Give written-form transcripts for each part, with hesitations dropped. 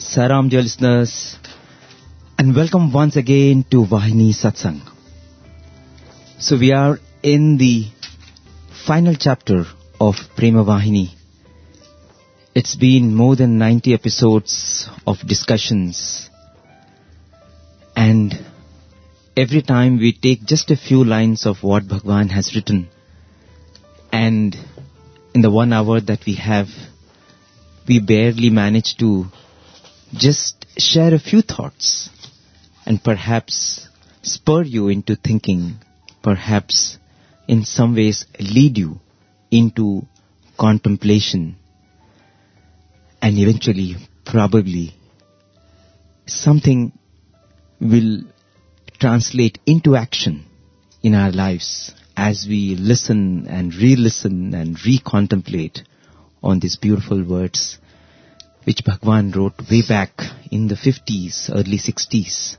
Saram, dear listeners, and welcome once again to Vahini Satsang. So we are in the final chapter of Prema Vahini. It's been more than 90 episodes of discussions, and every time we take just a few lines of what Bhagwan has written, and in the 1 hour that we have, we barely manage to just share a few thoughts and perhaps spur you into thinking, perhaps in some ways lead you into contemplation, and eventually, probably, something will translate into action in our lives as we listen and re-listen and re-contemplate on these beautiful words which Bhagwan wrote way back in the 50s, early 60s.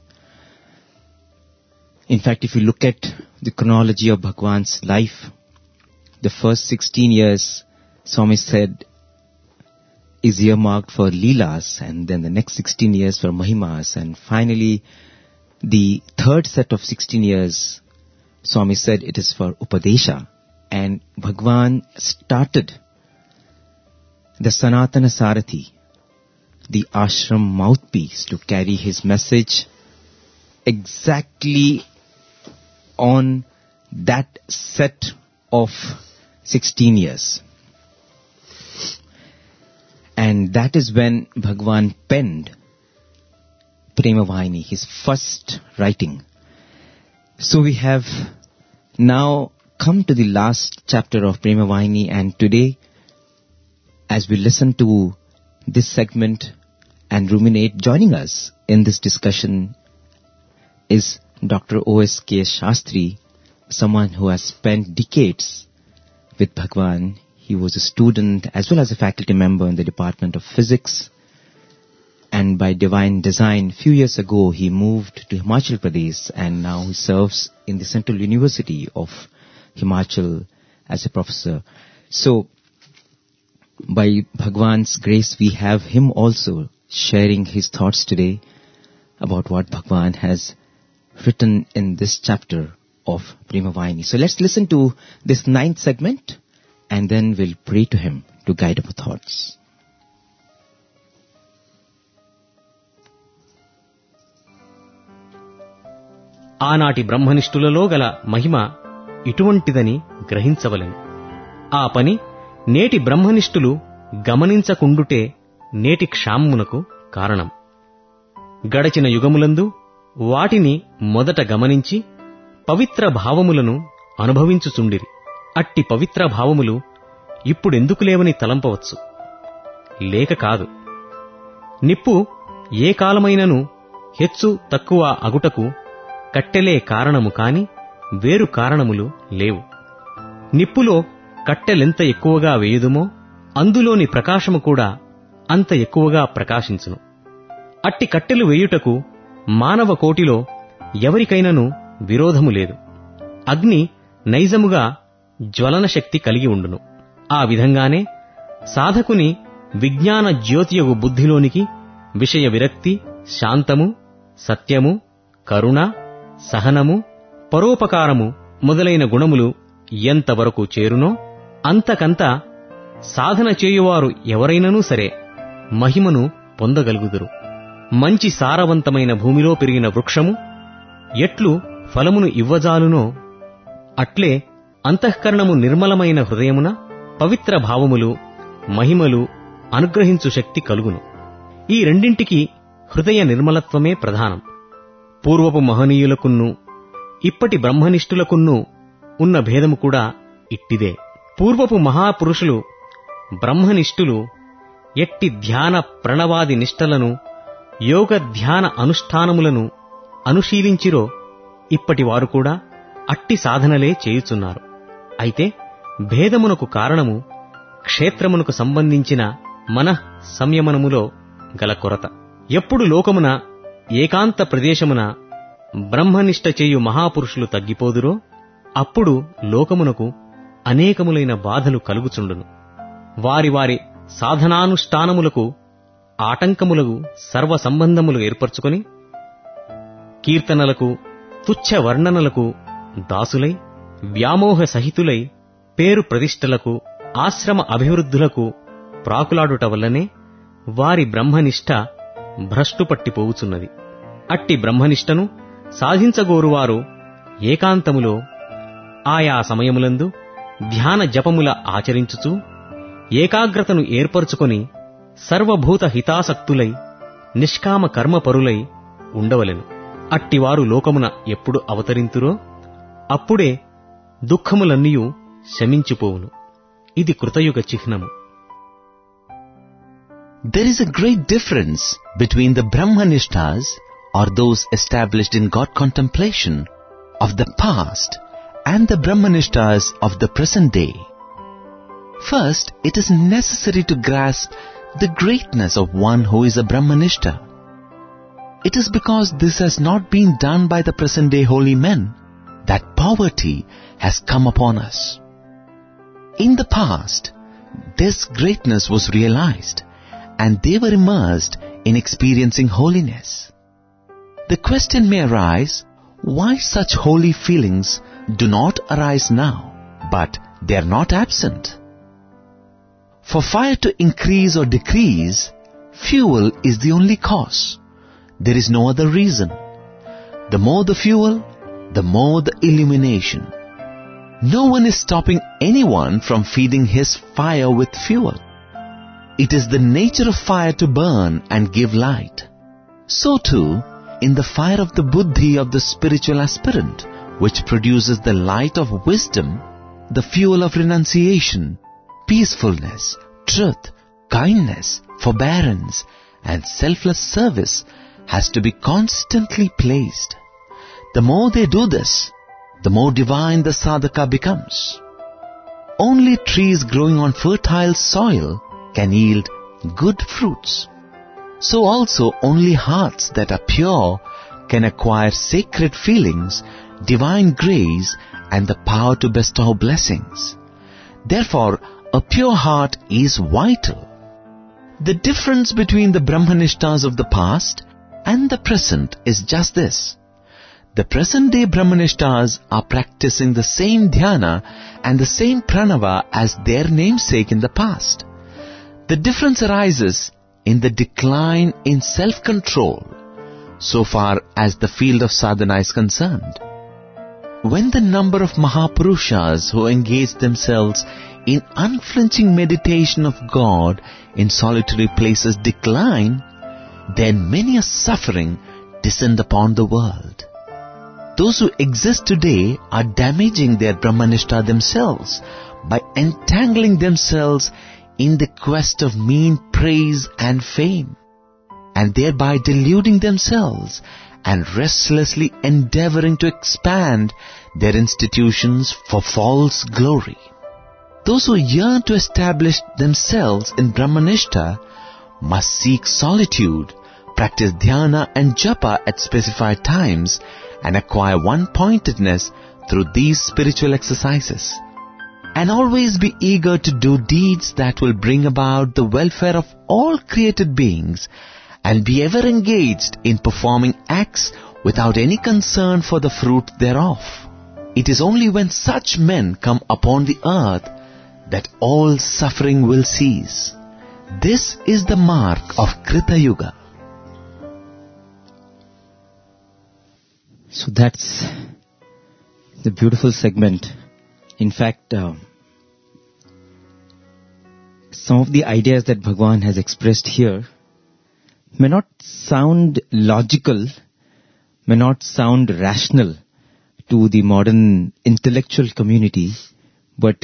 In fact, if you look at the chronology of Bhagwan's life, the first 16 years, Swami said, is earmarked for Leelas, and then the next 16 years for Mahimas, and finally the third set of 16 years, Swami said it is for Upadesha. And Bhagwan started the Sanatana Sarathi, the ashram mouthpiece, to carry his message exactly on that set of 16 years. And that is when Bhagwan penned Prema Vahini, his first writing. So we have now come to the last chapter of Prema Vahini, and today, as we listen to this segment and ruminate, joining us in this discussion is Dr. O.S.K. Shastri, someone who has spent decades with Bhagwan. He was a student as well as a faculty member in the Department of Physics, and by divine design, few years ago he moved to Himachal Pradesh, and now he serves in the Central University of Himachal as a professor. So, by Bhagwan's grace, we have him also sharing his thoughts today about what Bhagwan has written in this chapter of Prema Vahini. So let's listen to this 9th segment, and then we'll pray to him to guide our thoughts. ఆనాటి బ్రహ్మనిష్ఠులలో గల మహిమ ఇటువంటిదని గ్రహించవలెను. ఆ పని నేటి బ్రహ్మనిష్ఠులు గమనించకుండుటే నేటి క్షామమునకు కారణం. గడచిన యుగములందు వాటిని మొదట గమనించి పవిత్ర భావములను అనుభవించుచుండిరి. అట్టి పవిత్ర భావములు ఇప్పుడెందుకు లేవని తలంపవచ్చు. లేక కాదు. నిప్పు ఏ కాలమైనను హెచ్చు తక్కువ అగుటకు కట్టెలే కారణము కాని వేరు కారణములు లేవు. నిప్పులో కట్టెలెంత ఎక్కువగా వేయుదుమో అందులోని ప్రకాశము కూడా అంత ఎక్కువగా ప్రకాశించును. అట్టి కట్టెలు వేయుటకు మానవ కోటిలో ఎవరికైనను విరోధము లేదు. అగ్ని నైజముగా జ్వలన శక్తి కలిగి ఉండును. ఆ విధంగానే సాధకుని విజ్ఞాన జ్యోతియగు బుద్ధిలోనికి విషయ విరక్తి, శాంతము, సత్యము, కరుణ, సహనము, పరోపకారము మొదలైన గుణములు ఎంతవరకు చేరునో అంతకంత సాధన చేయువారు ఎవరైననూ సరే మహిమను పొందగలుగుదురు. మంచి సారవంతమైన భూమిలో పెరిగిన వృక్షము ఎట్లు ఫలమును ఇవ్వజాలునో అట్లే అంతఃకరణము నిర్మలమైన హృదయమున పవిత్ర భావములు, మహిమలు అనుగ్రహించు శక్తి కలుగును. ఈ రెండింటికి హృదయ నిర్మలత్వమే ప్రధానం. పూర్వపు మహనీయులకున్నూ ఇప్పటి బ్రహ్మనిష్ఠులకున్నూ ఉన్న భేదము కూడా ఇట్టిదే. పూర్వపు మహాపురుషులు బ్రహ్మనిష్ఠులు ఎట్టి ధ్యాన ప్రణవాది నిష్టలను, యోగ ధ్యాన అనుష్ఠానములను అనుశీలించిరో ఇప్పటివారు కూడా అట్టి సాధనలే చేయుచున్నారు. అయితే భేదమునకు కారణము క్షేత్రమునకు సంబంధించిన మనః సంయమనములో గల కొరత. ఎప్పుడు లోకమున ఏకాంత ప్రదేశమున బ్రహ్మనిష్ట చేయు మహాపురుషులు తగ్గిపోదురో అప్పుడు లోకమునకు అనేకములైన బాధలు కలుగుచుండును. వారి వారి సాధనానుష్ఠానములకు ఆటంకములకు సర్వ సంబంధములు ఏర్పరచుకొని కీర్తనలకు తుచ్చ వర్ణనలకు దాసులై వ్యామోహ సహితులై పేరు ప్రతిష్టలకు ఆశ్రమ అభివృద్ధులకు ప్రాకులాడుట వల్లనే వారి బ్రహ్మనిష్ట భ్రష్టుపట్టిపోవుచున్నది. అట్టి బ్రహ్మనిష్టను సాధించగోరువారు ఏకాంతములో ఆయా సమయములందు ధ్యాన జపముల ఆచరించుచూ ఏకాగ్రతను ఏర్పరచుకొని సర్వభూత హితాసక్తులై నిష్కామ కర్మపరులై ఉండవలెను. అట్టివారు లోకమున ఎప్పుడు అవతరింతురో అప్పుడే దుఃఖములన్నీయూ శమించిపోవును. ఇది కృతయుగ చిహ్నము. There is a great difference between the Brahmanishtas, or those established in God contemplation, of the past and the Brahmanishtas of the present day. First, it is necessary to grasp the greatness of one who is a Brahmanishta. It is because this has not been done by the present day holy men that poverty has come upon us. In the past, this greatness was realized, and they were immersed in experiencing holiness. The question may arise, why such holy feelings do not arise now, but they are not absent? For fire to increase or decrease, fuel is the only cause. There is no other reason. The more the fuel, the more the illumination. No one is stopping anyone from feeding his fire with fuel. It is the nature of fire to burn and give light. So too, in the fire of the buddhi of the spiritual aspirant, which produces the light of wisdom, the fuel of renunciation, peacefulness, truth, kindness, forbearance, and selfless service has to be constantly placed. The more they do this, the more divine the sadhaka becomes. Only trees growing on fertile soil can yield good fruits. So also only hearts that are pure can acquire sacred feelings, divine grace, and the power to bestow blessings. Therefore, a pure heart is vital. The difference between the Brahmanishtas of the past and the present is just this. The present-day Brahmanishtas are practicing the same dhyana and the same pranava as their namesake in the past. The difference arises in the decline in self-control, so far as the field of sadhana is concerned. When the number of Mahapurushas who engage themselves in unflinching meditation of God in solitary places decline, then many a suffering descend upon the world. Those who exist today are damaging their Brahmanishta themselves by entangling themselves in the quest of mean praise and fame, and thereby deluding themselves and restlessly endeavoring to expand their institutions for false glory. Those who yearn to establish themselves in Brahmanishta must seek solitude, practice dhyana and japa at specified times, and acquire one-pointedness through these spiritual exercises. And always be eager to do deeds that will bring about the welfare of all created beings, and be ever engaged in performing acts without any concern for the fruit thereof. It is only when such men come upon the earth that all suffering will cease. This is the mark of Krita Yuga. So that's the beautiful segment. In fact, some of the ideas that Bhagwan has expressed here may not sound logical, may not sound rational to the modern intellectual community, but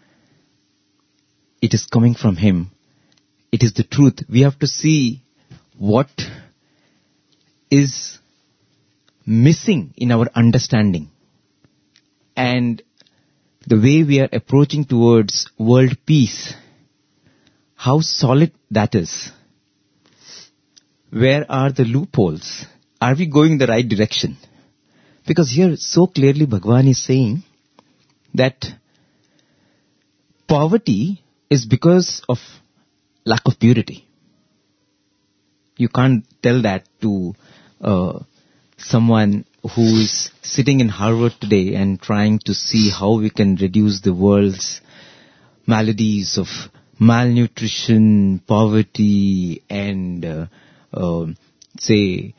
it is coming from him. It is the truth. We have to see what is missing in our understanding and the way we are approaching towards world peace, how solid that is. Where are the loopholes? Are we going the right direction? Because here so clearly Bhagwan is saying that poverty is because of lack of purity. You can't tell that to someone who is sitting in Harvard today and trying to see how we can reduce the world's maladies of malnutrition, poverty, and say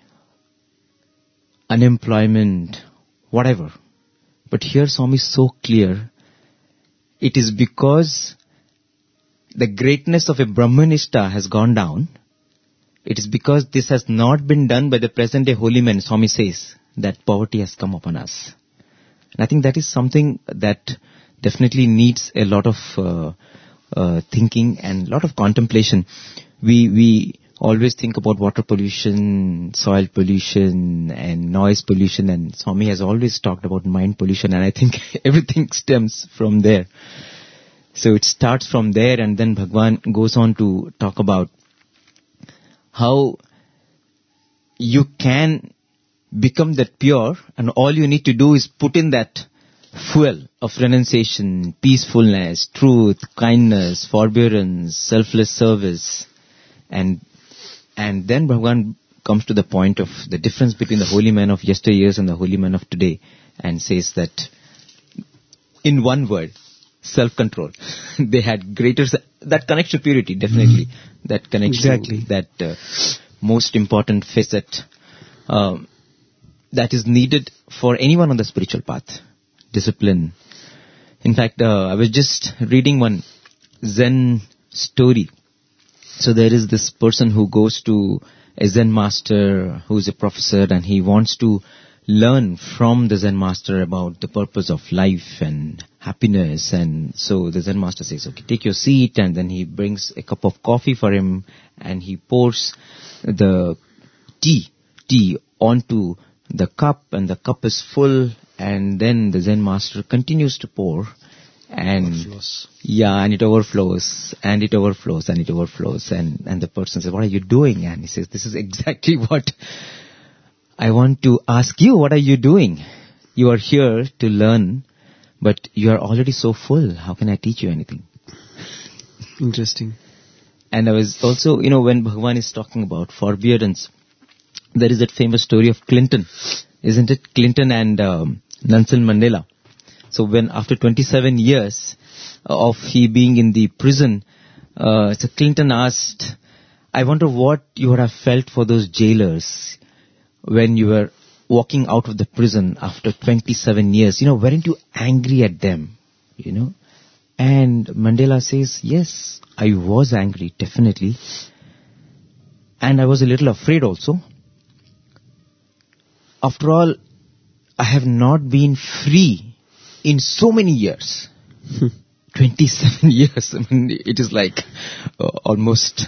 unemployment, whatever. But here Swami is so clear. It is because the greatness of a Brahmanishta has gone down. It is because this has not been done by the present day holy men, Swami says, that poverty has come upon us. And I think that is something that definitely needs a lot of thinking and a lot of contemplation. We always think about water pollution, soil pollution, and noise pollution, and Swami has always talked about mind pollution, and I think everything stems from there. So it starts from there, and then Bhagwan goes on to talk about how you can become that pure, and all you need to do is put in that fuel of renunciation, peacefulness, truth, kindness, forbearance, selfless service, and then Bhagwan comes to the point of the difference between the holy men of yesteryears and the holy men of today, and says that in one word, self-control. They had greater, that connects to purity, definitely. That connects to that most important facet that is needed for anyone on the spiritual path. Discipline. In fact, I was just reading one Zen story. So there is this person who goes to a Zen master who is a professor, and he wants to learn from the Zen master about the purpose of life and happiness. And so the Zen master says, okay, take your seat, and then he brings a cup of coffee for him, and he pours the tea onto the cup, and the cup is full, and then the Zen master continues to pour, and and it overflows, and it overflows, and it overflows, and the person says, what are you doing? And he says, this is exactly what I want to ask you. What are you doing? You are here to learn, but you are already so full. How can I teach you anything? Interesting. And I was also, when Bhagwan is talking about forbearance, there is that famous story of Clinton, isn't it? Clinton and Nelson Mandela. So when after 27 years of he being in the prison, so Clinton asked, I wonder what you would have felt for those jailers when you were walking out of the prison after 27 years. Weren't you angry at them? And Mandela says, yes, I was angry, definitely. And I was a little afraid also. After all, I have not been free in so many years. 27 years. I mean, it is like almost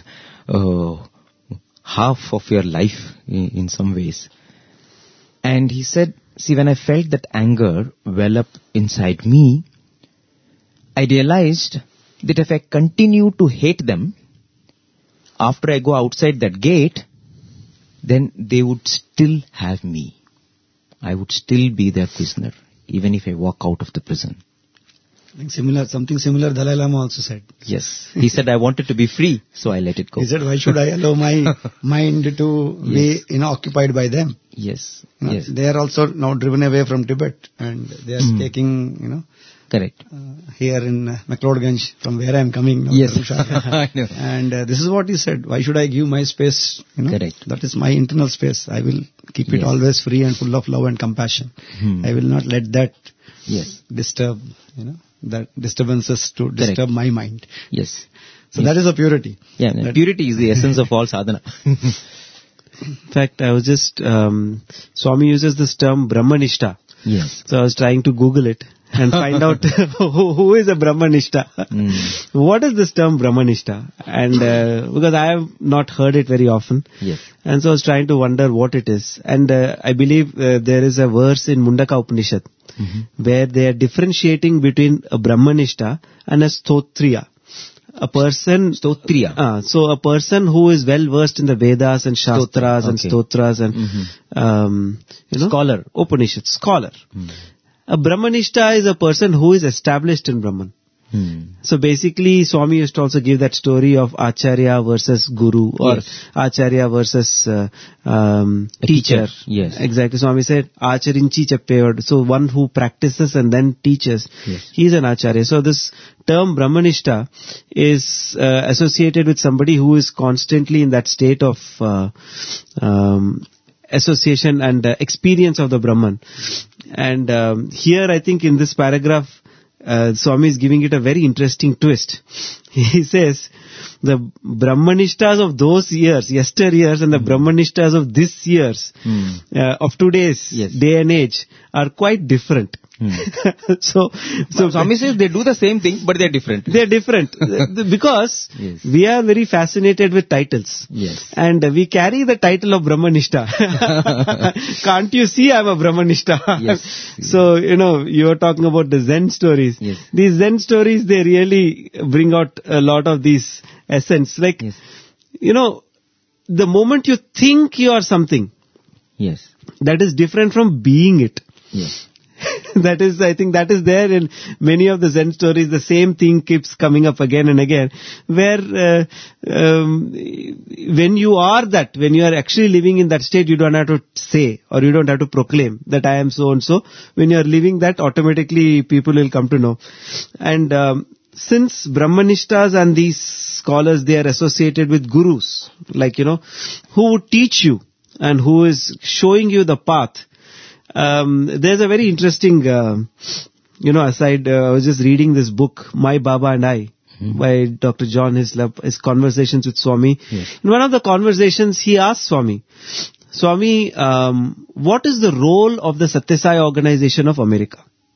half of your life in some ways. And he said, see, when I felt that anger well up inside me, I realized that if I continue to hate them, after I go outside that gate, then they would still have me. I would still be their prisoner, even if I walk out of the prison. Something similar Dalai Lama also said. Yes. He said, I wanted to be free, so I let it go. He said, why should I allow my mind to be occupied by them? Yes. Yes. They are also now driven away from Tibet, and they are taking, correct. Here in McLeodganj, from where I am coming now. Yes. I know. And this is what he said. Why should I give my space? Correct. That is my internal space. I will keep it always free and full of love and compassion. I will not let that disturb, that disturbances to disturb my mind. Yes. So that is a purity. Yeah, purity is the essence of all sadhana. In fact, I was just, Swami uses this term Brahmanishta. Yes. So I was trying to Google it and find out who is a Brahmanishta. What is this term Brahmanishta? And because I have not heard it very often. Yes. And so I was trying to wonder what it is. And I believe there is a verse in Mundaka Upanishad where they are differentiating between a Brahmanishta and a Stotriya. A person, Stotriya. So a person who is well versed in the Vedas and Shastras and Stotras and, scholar, Upanishads, scholar. A Brahmanishta is a person who is established in Brahman. So basically, Swami used to also give that story of Acharya versus Guru, or Acharya versus teacher. Yes. Exactly. Swami said, Acharinchi Chappevad. So one who practices and then teaches, he is an Acharya. So this term Brahmanishta is associated with somebody who is constantly in that state of association and experience of the Brahman. And here I think in this paragraph, Swami is giving it a very interesting twist. He says, the Brahmanishtas of those years, yesteryears, and the Brahmanishtas of this years, of today's day and age, are quite different. So Swami says they do the same thing, but they're different. They're different because we are very fascinated with titles. Yes. And we carry the title of Brahmanishta. Can't you see I'm a Brahmanishta? Yes. So, you are talking about the Zen stories. Yes. These Zen stories, they really bring out a lot of these essence. Like, the moment you think you are something, that is different from being it. Yes. I think that is there in many of the Zen stories. The same thing keeps coming up again and again, where when you are actually living in that state, you don't have to say, or you don't have to proclaim that I am so and so. When you are living that, automatically people will come to know. And since Brahmanishtas and these scholars, they are associated with gurus, like, who would teach you and who is showing you the path. There's a very interesting, aside, I was just reading this book, My Baba and I, by Dr. John Hislop, his conversations with Swami. Yes. In one of the conversations, he asked Swami, what is the role of the Satya Sai organization of America?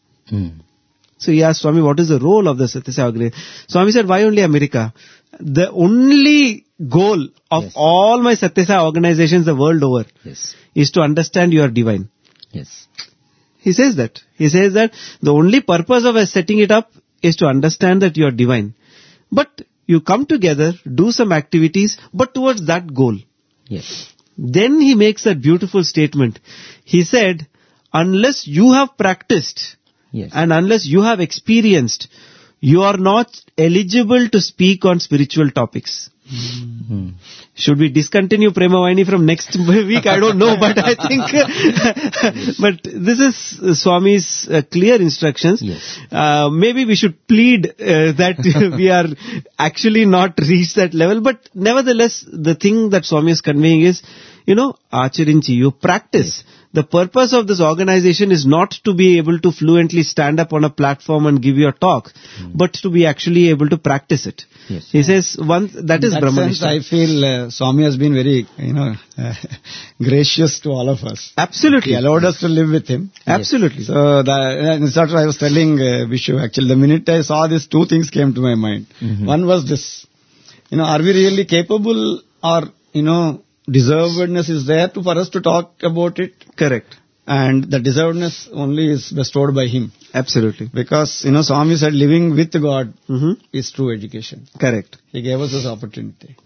So he asked Swami, what is the role of the Satya Sai organization? Swami said, why only America? The only goal of all my Satya Sai organizations the world over is to understand you are divine. Yes. He says that. He says that the only purpose of setting it up is to understand that you are divine. But you come together, do some activities, but towards that goal. Yes. Then he makes that beautiful statement. He said, unless you have practiced and unless you have experienced, you are not eligible to speak on spiritual topics. Should we discontinue Prema Vahini from next week? I don't know, but I think, but this is Swami's clear instructions. Yes. Maybe we should plead that we are actually not reached that level, but nevertheless, the thing that Swami is conveying is, Acharinchi, you practice. Yes. The purpose of this organization is not to be able to fluently stand up on a platform and give you a talk, but to be actually able to practice it. Yes. He says, that is Brahmanishta. I feel Swami has been very, gracious to all of us. Absolutely. He allowed us to live with him. Absolutely. So that's what I was telling Vishu. Actually, the minute I saw this, two things came to my mind. One was this, are we really capable, or, deservedness is there for us to talk about it? Correct. And the deservedness only is bestowed by him. Absolutely. Because, Swami said living with God is true education. Correct. He gave us this opportunity.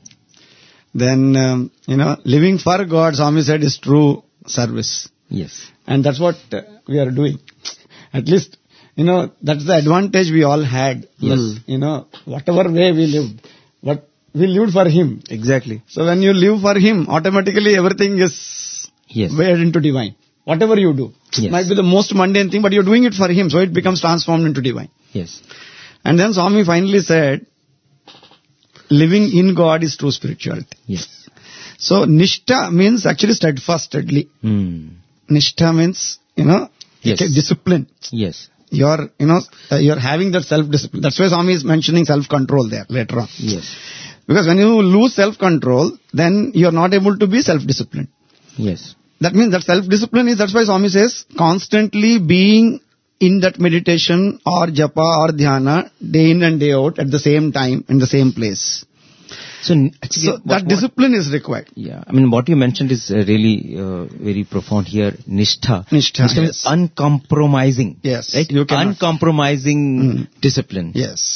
Then, living for God, Swami said, is true service. Yes. And that's what we are doing. At least, that's the advantage we all had. Yes. Whatever way we lived. But we lived for Him. Exactly. So when you live for Him, automatically everything is weighed into divine. Whatever you do. It might be the most mundane thing, but you're doing it for Him, so it becomes transformed into divine. Yes. And then Swami finally said, living in God is true spirituality. Yes. So Nishtha means actually steadfastly. Nishtha means, discipline. Yes. You're having that self-discipline. That's why Swami is mentioning self-control there later on. Yes. Because when you lose self-control, then you're not able to be self-disciplined. Yes. That means that self-discipline is, that's why Swami says, constantly being in that meditation or japa or dhyana, day in and day out, at the same time, in the same place. So that discipline is required. Yeah, what you mentioned is really very profound here. Nishtha. Nishtha means uncompromising. Yes. Right? You cannot. Uncompromising discipline. Yes.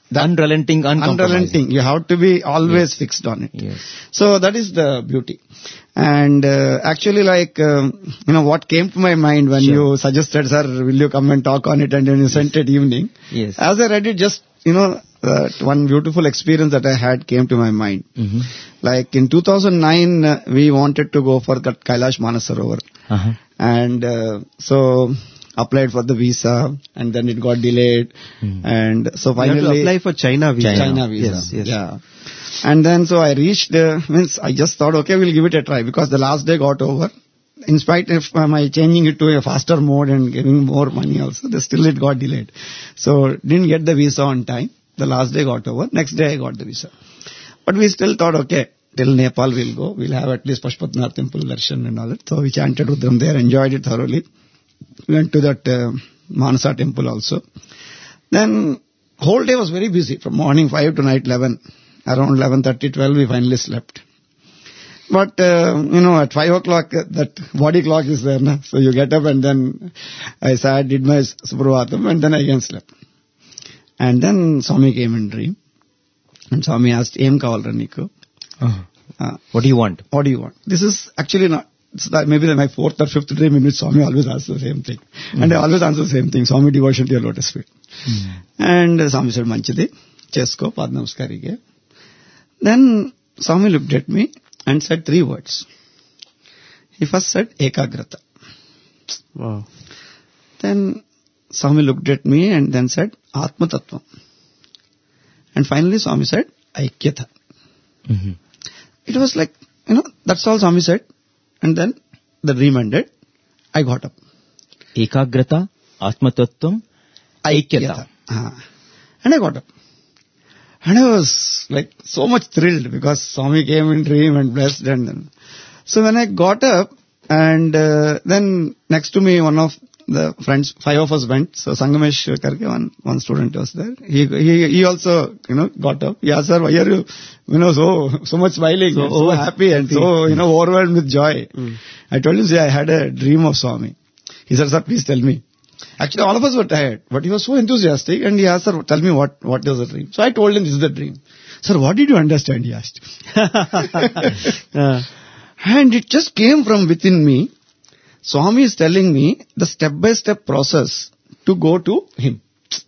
unrelenting, uncompromising. unrelenting. You have to be always fixed on it. Yes. So that is the beauty. And actually, what came to my mind when you suggested, sir, will you come and talk on it, and then you sent it evening. Yes. As I read it, just, one beautiful experience that I had came to my mind. Mm-hmm. Like in 2009, we wanted to go for that Kailash Manasarovar. Uh-huh. And so applied for the visa, and then it got delayed. And so You have to finally... apply for China visa. China visa. Yes, yes. Yeah. And then so I reached, I just thought, okay, we'll give it a try, because the last day got over. In spite of my changing it to a faster mode and giving more money also, still it got delayed. So didn't get the visa on time. The last day got over. Next day I got the visa. But we still thought, okay, till Nepal we'll go. We'll have at least Pashupatinath temple darshan and all that. So we chanted Rudram there, enjoyed it thoroughly. Went to that Manasa temple also. Then whole day was very busy, from morning 5 to night 11. Around 11:30, 12 we finally slept. But, at 5 o'clock, that body clock is there, na? So you get up, and then I sat, did my Suprabhatam, and then I again slept. And then Swami came in dream. And Swami asked, Em kavalra niku? What do you want? What do you want? This is actually not, maybe my fourth or fifth dream in which Swami always asks the same thing. And I always answer the same thing, Swami, devotion to your lotus feet. And Swami said, Manchidi, chesko, Pad Namaskari. Then Swami looked at me and said 3 words. He first said, Ekagrata. Wow. Then Swami looked at me and then said, Atma Tattva. And finally Swami said, Aikyata. Mm-hmm. It was like, that's all Swami said. And then the dream ended. I got up. Ekagrata, Atmatattvam, Aikyata. And I got up. And I was like so much thrilled, because Swami came in dream and blessed. And then, so when I got up, and then next to me, one of the friends, 5 of us went. So Sangamesh Karke, one student was there. He also, got up. He asked, sir, why are you, so much smiling, so happy and so, overwhelmed with joy. I told him, see, I had a dream of Swami. He said, sir, please tell me. Actually, all of us were tired, but he was so enthusiastic, and he asked, sir, tell me what was the dream. So I told him, this is the dream. Sir, what did you understand? He asked. And it just came from within me. Swami is telling me the step-by-step process to go to him.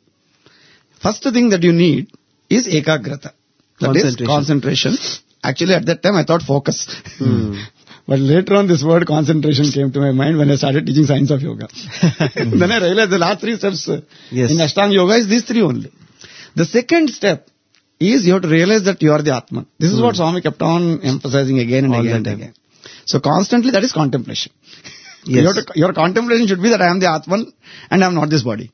First thing that you need is ekagrata. That is concentration. Actually, at that time, I thought focus. But later on, this word concentration came to my mind when I started teaching science of yoga. Then I realized the last 3 steps in Ashtanga yoga is these 3 only. The second step is you have to realize that you are the Atman. This is what Swami kept on emphasizing again and again and again. So constantly, that is contemplation. Yes. Your contemplation should be that I am the Atman and I am not this body.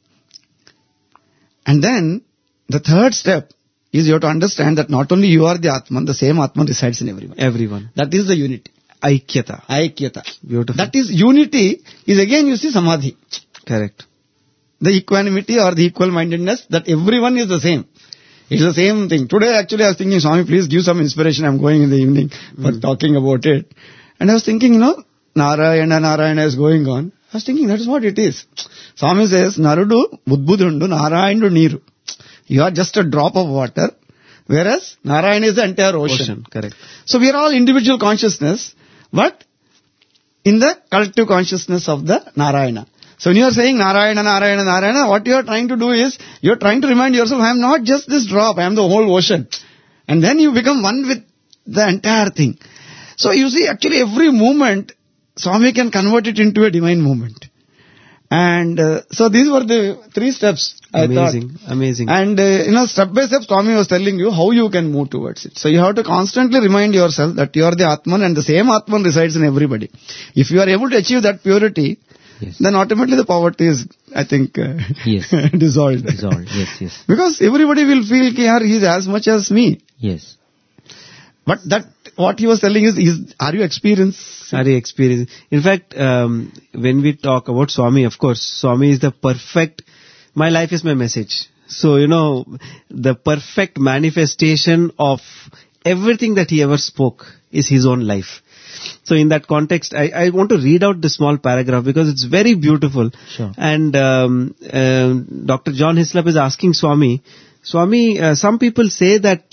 And then the third step is you have to understand that not only you are the Atman, the same Atman resides in everyone. Everyone. That is the unity. Aikyata. Beautiful. That is unity is again, you see, samadhi. Correct. The equanimity or the equal mindedness that everyone is the same. It's the same thing. Today actually I was thinking, Swami, please give some inspiration. I'm going in the evening for talking about it. And I was thinking, Narayana is going on. I was thinking, that is what it is. Swami says, Narudu, Budbudundu, Narayandu Niru. You are just a drop of water, whereas Narayana is the entire ocean. Correct. So we are all individual consciousness, but in the collective consciousness of the Narayana. So when you are saying Narayana, Narayana, Narayana, what you are trying to do is, you are trying to remind yourself, I am not just this drop, I am the whole ocean. And then you become one with the entire thing. So you see, actually every movement, Swami can convert it into a divine movement. And so these were the 3 steps, I thought. Amazing. And, step by step, Swami was telling you how you can move towards it. So you have to constantly remind yourself that you are the Atman and the same Atman resides in everybody. If you are able to achieve that purity, then automatically the poverty is, I think, dissolved. Yes. Because everybody will feel that he is as much as me. Yes. But that, what he was telling is are you experienced? In fact, when we talk about Swami, of course, Swami is the perfect, my life is my message. So, the perfect manifestation of everything that he ever spoke is his own life. So in that context, I want to read out the small paragraph because it's very beautiful. Sure. And Dr. John Hislop is asking Swami, Swami, some people say that,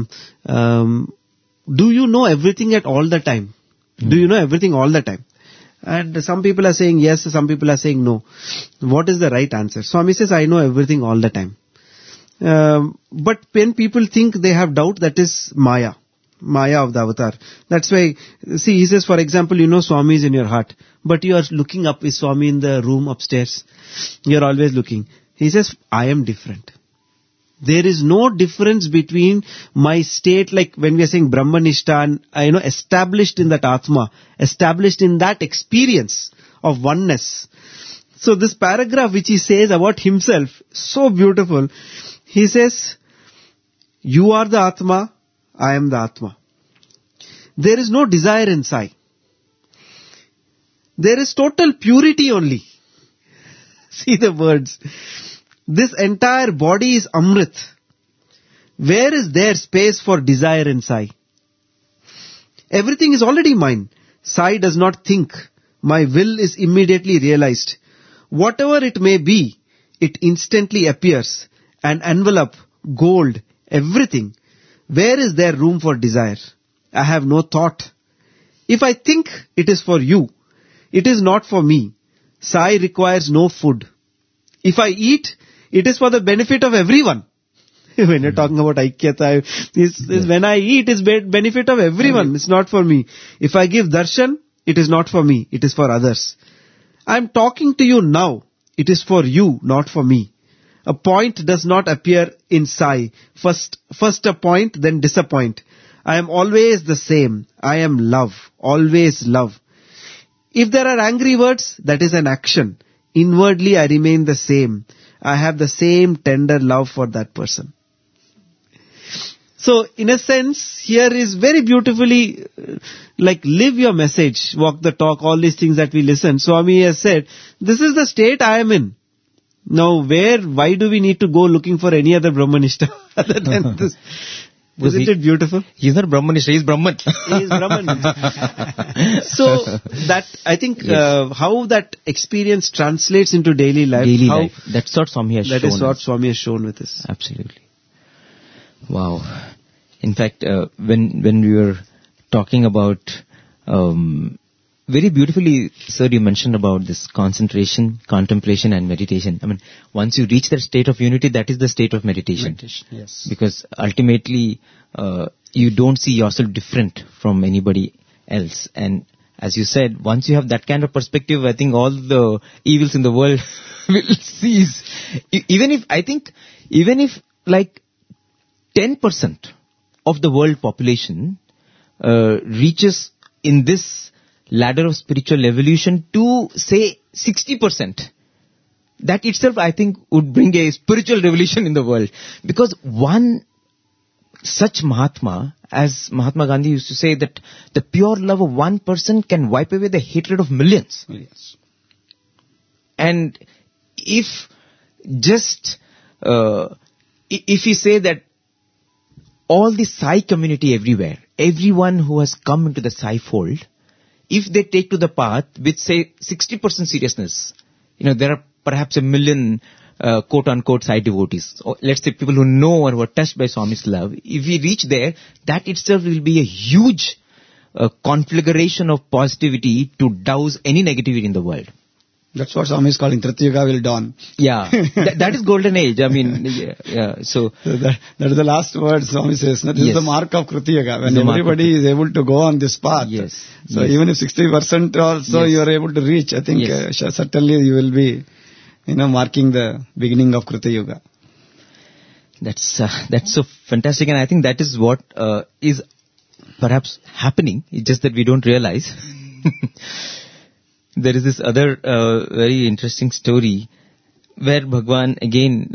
do you know everything at all the time? Do you know everything all the time? And some people are saying yes, some people are saying no. What is the right answer? Swami says, I know everything all the time. But when people think they have doubt, that is Maya. Maya of the avatar. That's why, see, he says, for example, you know Swami is in your heart, but you are looking up, is Swami in the room upstairs? You are always looking. He says, I am different. There is no difference between my state, like when we are saying Brahmanishta, and established in that Atma, established in that experience of oneness. So this paragraph which he says about himself, so beautiful. He says, you are the Atma, I am the Atma. There is no desire in Sai. There is total purity only. See the words. This entire body is Amrit. Where is there space for desire in Sai? Everything is already mine. Sai does not think. My will is immediately realized. Whatever it may be, it instantly appears. An envelope, gold, everything. Where is there room for desire? I have no thought. If I think, it is for you. It is not for me. Sai requires no food. If I eat, it is for the benefit of everyone. When you're talking about Aikyata, when I eat, it's benefit of everyone. It's not for me. If I give darshan, it is not for me. It is for others. I'm talking to you now. It is for you, not for me. A point does not appear in Sai. First a point, then disappoint. I am always the same. I am love. Always love. If there are angry words, that is an action. Inwardly, I remain the same. I have the same tender love for that person. So, in a sense, here is very beautifully, like live your message, walk the talk, all these things that we listen. Swami has said, this is the state I am in. Now, why do we need to go looking for any other Brahmanishta other than this? Isn't it beautiful? He's not Brahmanishta, he's Brahman. He is Brahman. So, that, I think, how that experience translates into daily life. That's what Swami has shown. That is what Swami has shown with us. Absolutely. Wow. In fact, when we were talking about, very beautifully, sir, you mentioned about this concentration, contemplation and meditation. I mean, once you reach that state of unity, that is the state of meditation. Yes. Because ultimately, you don't see yourself different from anybody else. And as you said, once you have that kind of perspective, I think all the evils in the world will cease. Even if like 10% of the world population reaches in this ladder of spiritual evolution to say 60%, that itself I think would bring a spiritual revolution in the world. Because one such Mahatma, as Mahatma Gandhi used to say, that the pure love of one person can wipe away the hatred of millions. Yes. And if we say that all the Sai community everywhere, everyone who has come into the Sai fold, if they take to the path with say 60% seriousness, there are perhaps 1 million quote-unquote Sai devotees, or let's say people who know or who are touched by Swami's love. If we reach there, that itself will be a huge conflagration of positivity to douse any negativity in the world. That's what Swami is calling Tritiya Yuga will dawn. Yeah, that is golden age. I mean, so that is the last word Swami says. This is the mark of Tritiya Yuga, when everybody is able to go on this path. Yes. So even if 60% also you are able to reach, I think certainly you will be, marking the beginning of Tritiya Yuga. That's so fantastic, and I think that is what is perhaps happening. It's just that we don't realize. There is this other very interesting story where Bhagwan again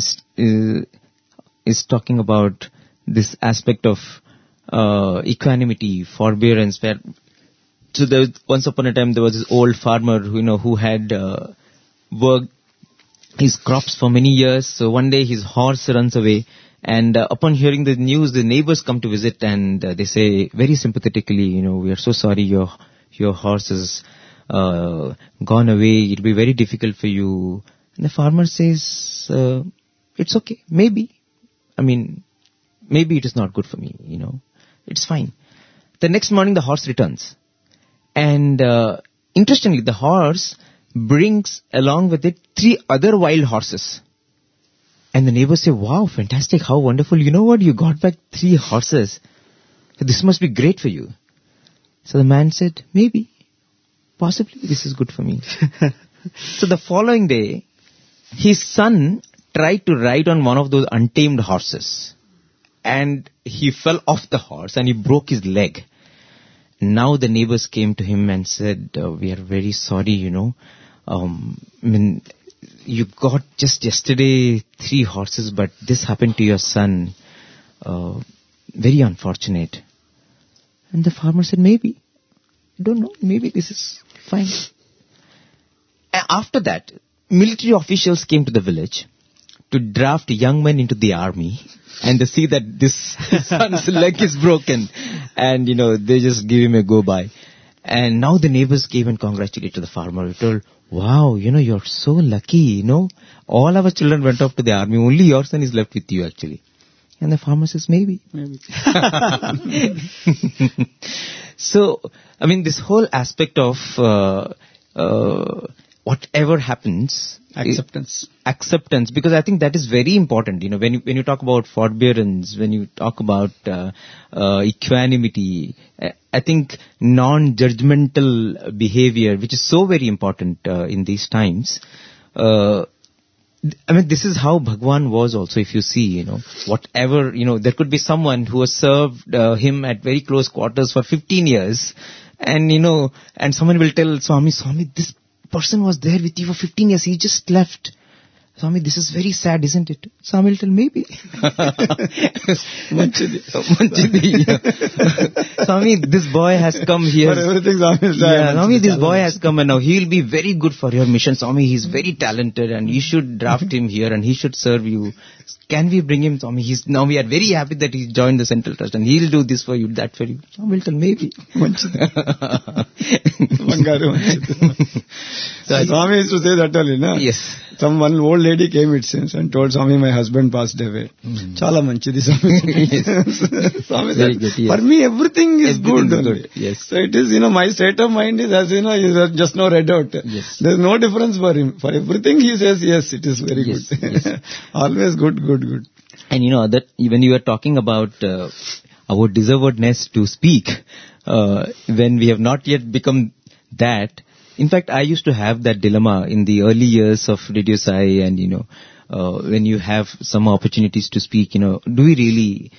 is talking about this aspect of equanimity, forbearance. So once upon a time there was this old farmer who had worked his crops for many years. So one day his horse runs away, and upon hearing the news, the neighbors come to visit, and they say very sympathetically, we are so sorry your horse is gone away, it'll be very difficult for you. And the farmer says, it's okay, maybe maybe it is not good for me, It's fine. The next morning the horse returns. And interestingly, the horse brings along with it 3 other wild horses. And the neighbors say, wow, fantastic, how wonderful. You know what? You got back 3 horses. So this must be great for you. So the man said, maybe, possibly this is good for me. So the following day, his son tried to ride on one of those untamed horses. And he fell off the horse and he broke his leg. Now the neighbors came to him and said, we are very sorry, you got just yesterday 3 horses, but this happened to your son. Very unfortunate. And the farmer said, maybe. I don't know. Maybe this is fine. After that, military officials came to the village to draft young men into the army. And they see that this son's leg is broken. And, they just give him a go-by. And now the neighbors came and congratulated the farmer. He told, wow, you're so lucky, All our children went off to the army. Only your son is left with you, actually. And the farmer says, maybe. So, this whole aspect of whatever happens. Acceptance, because I think that is very important. When you talk about forbearance, when you talk about equanimity, I think non-judgmental behavior, which is so very important in these times. This is how Bhagwan was also, if you see, whatever, there could be someone who has served him at very close quarters for 15 years, and, and someone will tell Swami, this person was there with you for 15 years, he just left. Swami, this is very sad, isn't it? Swami will tell, maybe. Manchidi. Swami, this boy has come here. For everything, Swami is Swami, this boy has come and now he will be very good for your mission. Swami, he is very talented and you should draft him here and he should serve you. Can we bring him, Swami? Now we are very happy that he joined the Central Trust and he will do this for you, that for you. Swami will tell, maybe. So Swami used to say that only, no? Yes. One old lady came, it seems, and told Swami, my husband passed away. Chala manchidi, Swami. Swami said, good, yes. For me, everything is good. Yes. So it is, my state of mind is, as is just no red out. Yes. There's no difference for him. For everything he says, yes, it is very good. Yes. Always good. And that when you are talking about our deservedness to speak, when we have not yet become that. In fact, I used to have that dilemma in the early years of Radio Sai, and when you have some opportunities to speak, do we really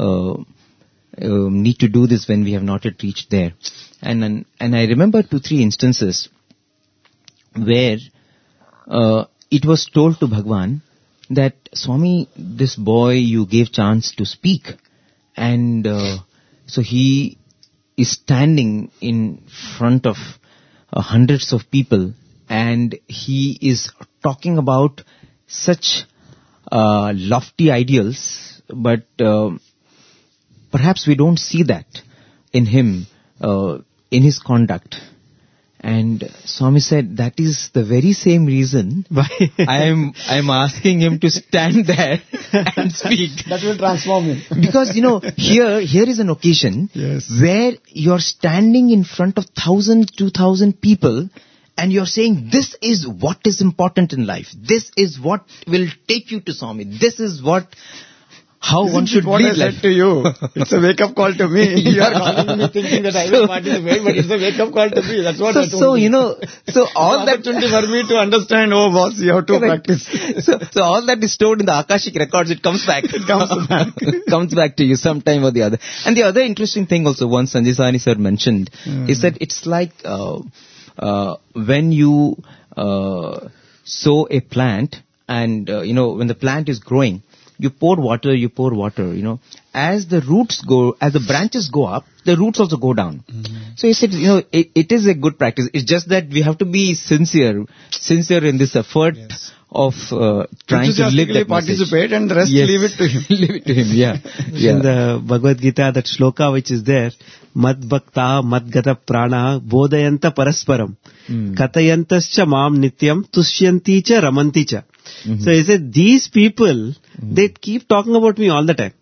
need to do this when we have not yet reached there? And I remember 2-3 instances where it was told to Bhagwan that, Swami, this boy you gave chance to speak, and so he is standing in front of hundreds of people, and he is talking about such lofty ideals, but perhaps we don't see that in him, in his conduct. And Swami said, that is the very same reason why I am asking him to stand there and speak. That will transform him. Because, here is an occasion where you're standing in front of 1,000, 2,000 people and you're saying, this is what is important in life. This is what will take you to Swami. This is how one should what live I life. said to you. It's a wake-up call to me. You are calling me thinking that I will participate, but it's a wake-up call to me. That's what I told you. So all that opportunity for me to understand, boss, you have to practice. So all that is stored in the Akashic records, it comes back. Comes back to you sometime or the other. And the other interesting thing also, once Sanjay Sahni sir mentioned, is that it's like when you sow a plant and, when the plant is growing, you pour water, as the branches go up, the roots also go down. Mm-hmm. So he said, it is a good practice. It's just that we have to be sincere in this effort of trying to live that participate message. and the rest Yes. leave it to him. Leave it to him, yeah. In the Bhagavad Gita, that shloka which is there, Mad Bhakta Mad Gata Prana Bodhayanta Parasparam Katayantascha Mam Nityam Tushyanti Cha Ramanti Cha. So he said, these people, they keep talking about me all the time.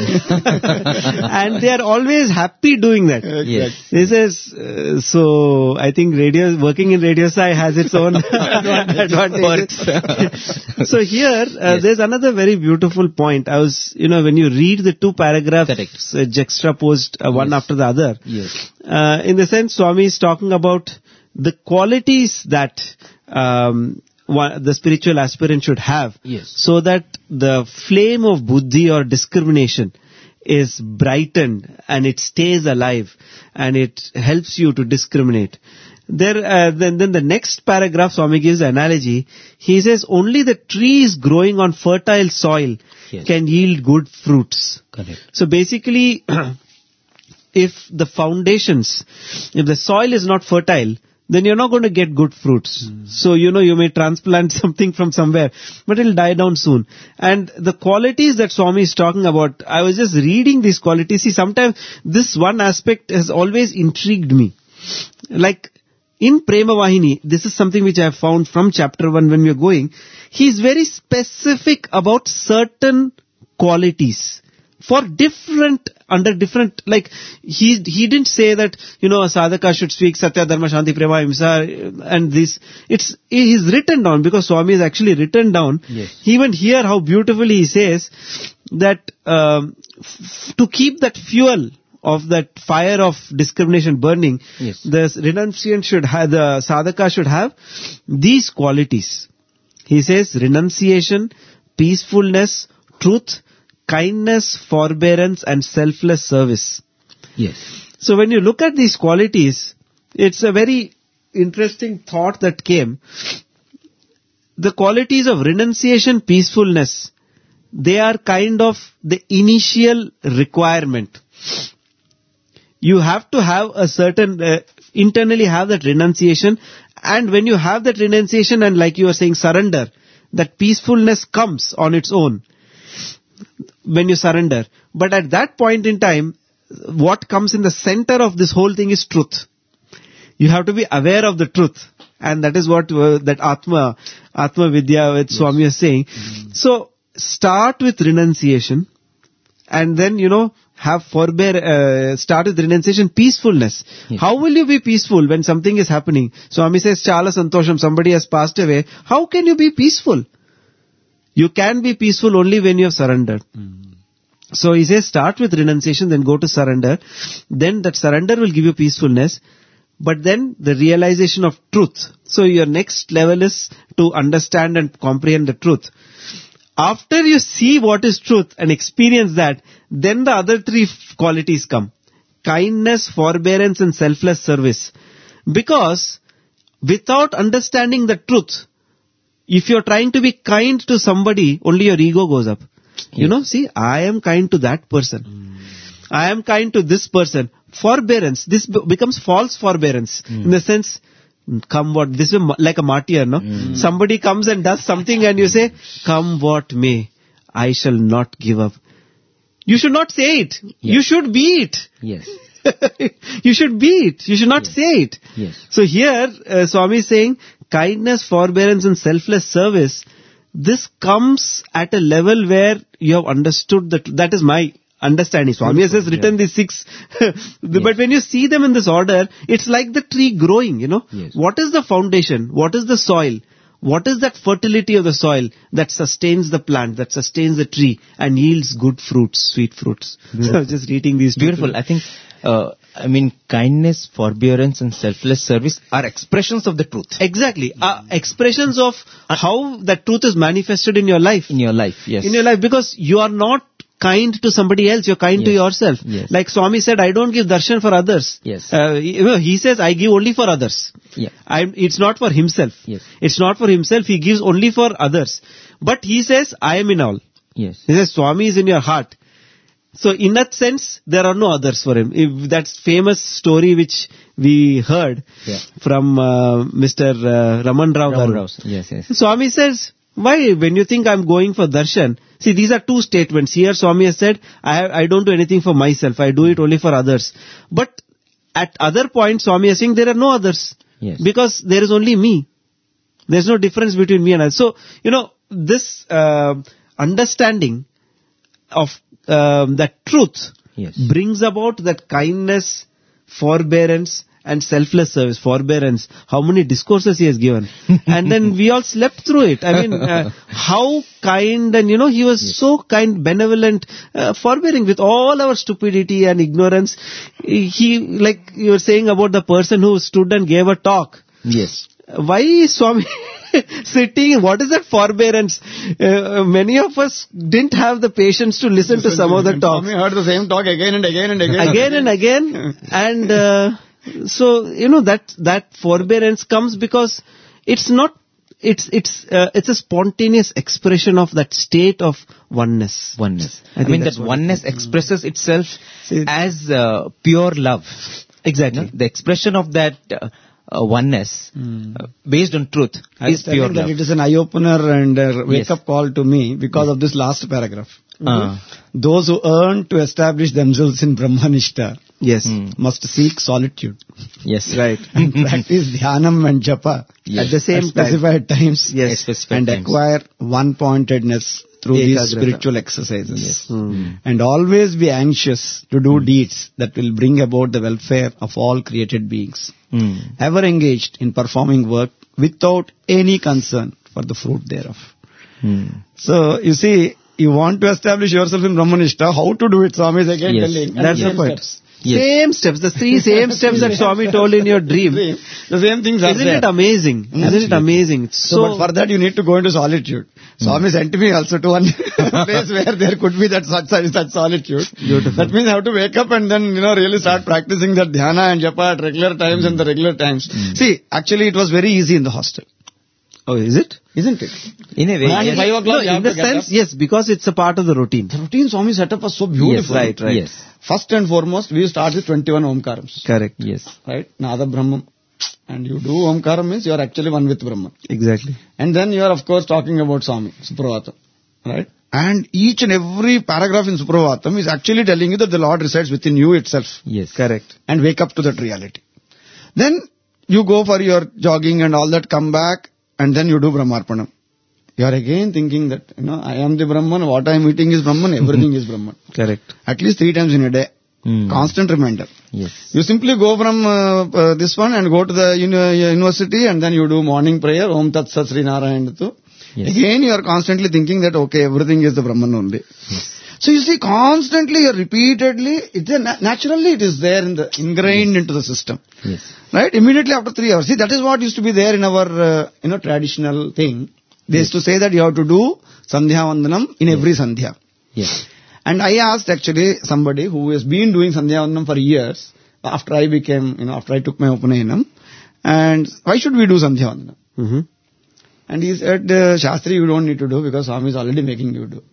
And they are always happy doing that. Yes. He says, so I think working in Radio Sai has its own advantages. So here, there's another very beautiful point. I was, when you read the two paragraphs juxtaposed one after the other, Yes. in the sense Swami is talking about the qualities that the spiritual aspirant should have, Yes. so that the flame of buddhi or discrimination is brightened and it stays alive and it helps you to discriminate. Then the next paragraph, Swami gives an analogy. He says only the trees growing on fertile soil Yes. can yield good fruits. Correct. So basically, if the soil is not fertile, then you're not going to get good fruits. So, you may transplant something from somewhere, but it'll die down soon. And the qualities that Swami is talking about, I was just reading these qualities. See, sometimes this one aspect has always intrigued me. Like, in Prema Vahini, this is something which I have found from chapter 1 when we are going. He is very specific about certain qualities. For under different, like, he didn't say that, a sadhaka should speak Satya, Dharma, Shanti, Prema, Ahimsa, and this. It is written down, because Swami has actually written down. Yes. Even here, how beautifully he says that, to keep that fuel of that fire of discrimination burning, Yes. the renunciant the sadhaka should have these qualities. He says renunciation, peacefulness, truth, kindness, forbearance, and selfless service. Yes. So when you look at these qualities, it's a very interesting thought that came. The qualities of renunciation, peacefulness, they are kind of the initial requirement. You have to have a certain, internally have that renunciation, and when you have that renunciation and, like you were saying, surrender, that peacefulness comes on its own when you surrender. But at that point in time, what comes in the center of this whole thing is truth. You have to be aware of the truth. And that is what that Atma Vidya with Swami is saying. So, start with renunciation. And then, start with renunciation, peacefulness. Yes. How will you be peaceful when something is happening? Swami says, Chala Santosham, somebody has passed away. How can you be peaceful? You can be peaceful only when you have surrendered. So he says, start with renunciation, then go to surrender. Then that surrender will give you peacefulness. But then the realization of truth. So your next level is to understand and comprehend the truth. After you see what is truth and experience that, then the other three qualities come. Kindness, forbearance, and selfless service. Because without understanding the truth, if you're trying to be kind to somebody, only your ego goes up. Yes. See, I am kind to that person. I am kind to this person. Forbearance, this becomes false forbearance. In the sense, come what, this is like a martyr, no? Somebody comes and does something and you say, come what may, I shall not give up. You should not say it. Yes. You should be it. Yes. You should be it. You should not say it. Yes. So here, Swami is saying, kindness, forbearance and selfless service, this comes at a level where you have understood that is my understanding. Swami has written these 6, but when you see them in this order, it's like the tree growing, Yes. What is the foundation? What is the soil? What is that fertility of the soil that sustains the plant, that sustains the tree and yields good fruits, sweet fruits? So I was just reading these. Beautiful. I think, kindness, forbearance and selfless service are expressions of the truth. Exactly. Expressions of how that truth is manifested in your life. In your life, yes. In your life, because you are not kind to somebody else, you're kind to Yes. yourself. Yes. Like Swami said, I don't give darshan for others. Yes. He says, I give only for others. Yeah. It's not for himself. Yes. It's not for himself, he gives only for others. But he says, I am in all. Yes. He says, Swami is in your heart. So in that sense, there are no others for him. If that's famous story which we heard Yeah. from Mr. Raman Rao Garu. Yes, yes. Swami says, Why? When you think I'm going for darshan, see, these are two statements. Here Swami has said, I don't do anything for myself, I do it only for others. But at other points, Swami is saying there are no others. Yes. Because there is only me. There's no difference between me and others. So, this understanding of that truth Yes. brings about that kindness, forbearance, and selfless service. Forbearance, how many discourses he has given. And then we all slept through it. I mean, how kind, and he was so kind, benevolent, forbearing with all our stupidity and ignorance. He, like you were saying about the person who stood and gave a talk. Yes. Why is Swami sitting? What is that forbearance? Many of us didn't have the patience to listen to some of the talks. Swami heard the same talk again and again and again. Again and again. And so, that forbearance comes because it's not, it's a spontaneous expression of that state of oneness. Oneness. I I think mean, that's that what- oneness expresses itself See- as pure love. Exactly. The expression of that oneness based on truth I was is pure telling that love. it is an eye-opener and a Yes. wake-up call to me because of this last paragraph. Ah. Those who earn to establish themselves in Brahmanishta Yes. must seek solitude Yes. Right. and practice dhyanam and japa Yes. At the same at time. specified times Yes. Specified and times. acquire one-pointedness through these Ekagrata. spiritual exercises. Yes. And always be anxious to do deeds that will bring about the welfare of all created beings. Ever engaged in performing work without any concern for the fruit thereof. So, you see, you want to establish yourself in Brahmanishta, how to do it, Swami is again Yes. telling. That's And the point. steps. Yes. Same steps, the three same steps that Swami told in your dream. The same things are Isn't there. it amazing? Isn't it amazing? So, but for that you need to go into solitude. Swami sent me also to one place where there could be that such solitude. That means I have to wake up and then, really start practicing that dhyana and japa at regular times and the regular times. See, actually it was very easy in the hostel. Oh, is it? Isn't it? In a way, Morning yes. 5 o'clock No, you in have the to get sense, up. yes, because it's a part of the routine. The routine Swami setup was so beautiful. Yes, right. Yes. First and foremost, we start with 21 Omkarams. Correct. Yes. Right? Nada Brahman. And you do Omkaram means you are actually one with Brahman. Exactly. And then you are of course talking about Swami, Supravatam. Right? And each and every paragraph in Supravatam is actually telling you that the Lord resides within you itself. Yes. Correct. And wake up to that reality. Then you go for your jogging and all that, come back, and then you do Brahmarpanam. You are again thinking that, I am the Brahman, what I am eating is Brahman, everything is Brahman. Correct. At least 3 times in a day. Constant reminder. Yes. You simply go from this one and go to the university and then you do morning prayer, Om Tat Sat Sri Narayana. Yes. Again you are constantly thinking that, okay, everything is the Brahman only. Yes. So you see, constantly, repeatedly, naturally it is there ingrained into the system. Yes. Right? Immediately after 3 hours. See, that is what used to be there in our, traditional thing. They used to say that you have to do Sandhya Vandanam in every Sandhya. Yes. And I asked actually somebody who has been doing Sandhya Vandanam for years, after I became, after I took my Upanayana, and why should we do Sandhya Vandanam? Mm-hmm. And he said, Shastri, you don't need to do because Swami is already making you do.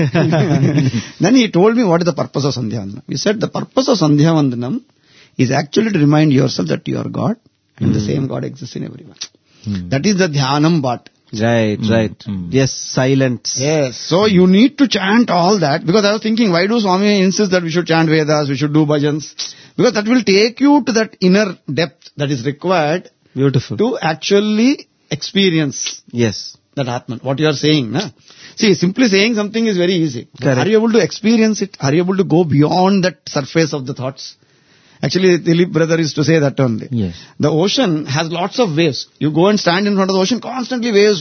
Then he told me what is the purpose of Sandhya Vandanam. He said the purpose of Sandhya Vandanam is actually to remind yourself that you are God and the same God exists in everyone. That is the dhyanam part. Right, right. Yes, silence. Yes. So you need to chant all that because I was thinking, why do Swami insist that we should chant Vedas, we should do bhajans? Because that will take you to that inner depth that is required Beautiful. to actually experience Yes. that Atman. What you are saying, na? See, simply saying something is very easy. But Correct. are you able to experience it? Are you able to go beyond that surface of the thoughts? Actually, Dilip brother used to say that only. Yes. The ocean has lots of waves. You go and stand in front of the ocean, constantly waves.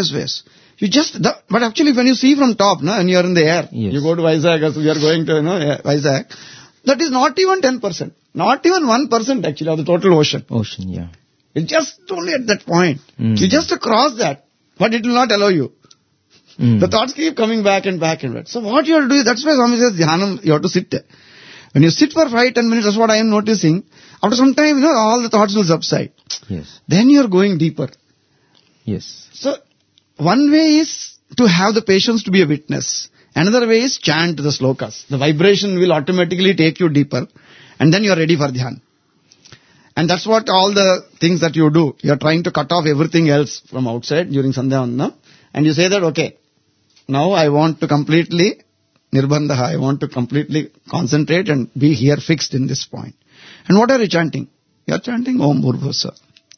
But actually when you see from top, and you are in the air, Yes. you go to Vizag, or you are going to, Vizag, that is not even 10%. Not even 1% actually of the total ocean. Ocean, yeah. It's just only at that point. Mm. You just cross that, but it will not allow you. Mm. The thoughts keep coming back and back and back. So what you have to do, that's why Swami says dhyanam, you have to sit there. When you sit for 5-10 minutes, that's what I am noticing. After some time, all the thoughts will subside. Yes. Then you are going deeper. Yes. So, one way is to have the patience to be a witness. Another way is chant the slokas. The vibration will automatically take you deeper. And then you are ready for dhyan. And that's what all the things that you do. You are trying to cut off everything else from outside during Sandhya Vandanam. and you say that, okay, now I want to completely nirbandha, I want to completely concentrate and be here fixed in this point. And what are you chanting? You are chanting Om Bhurvasva.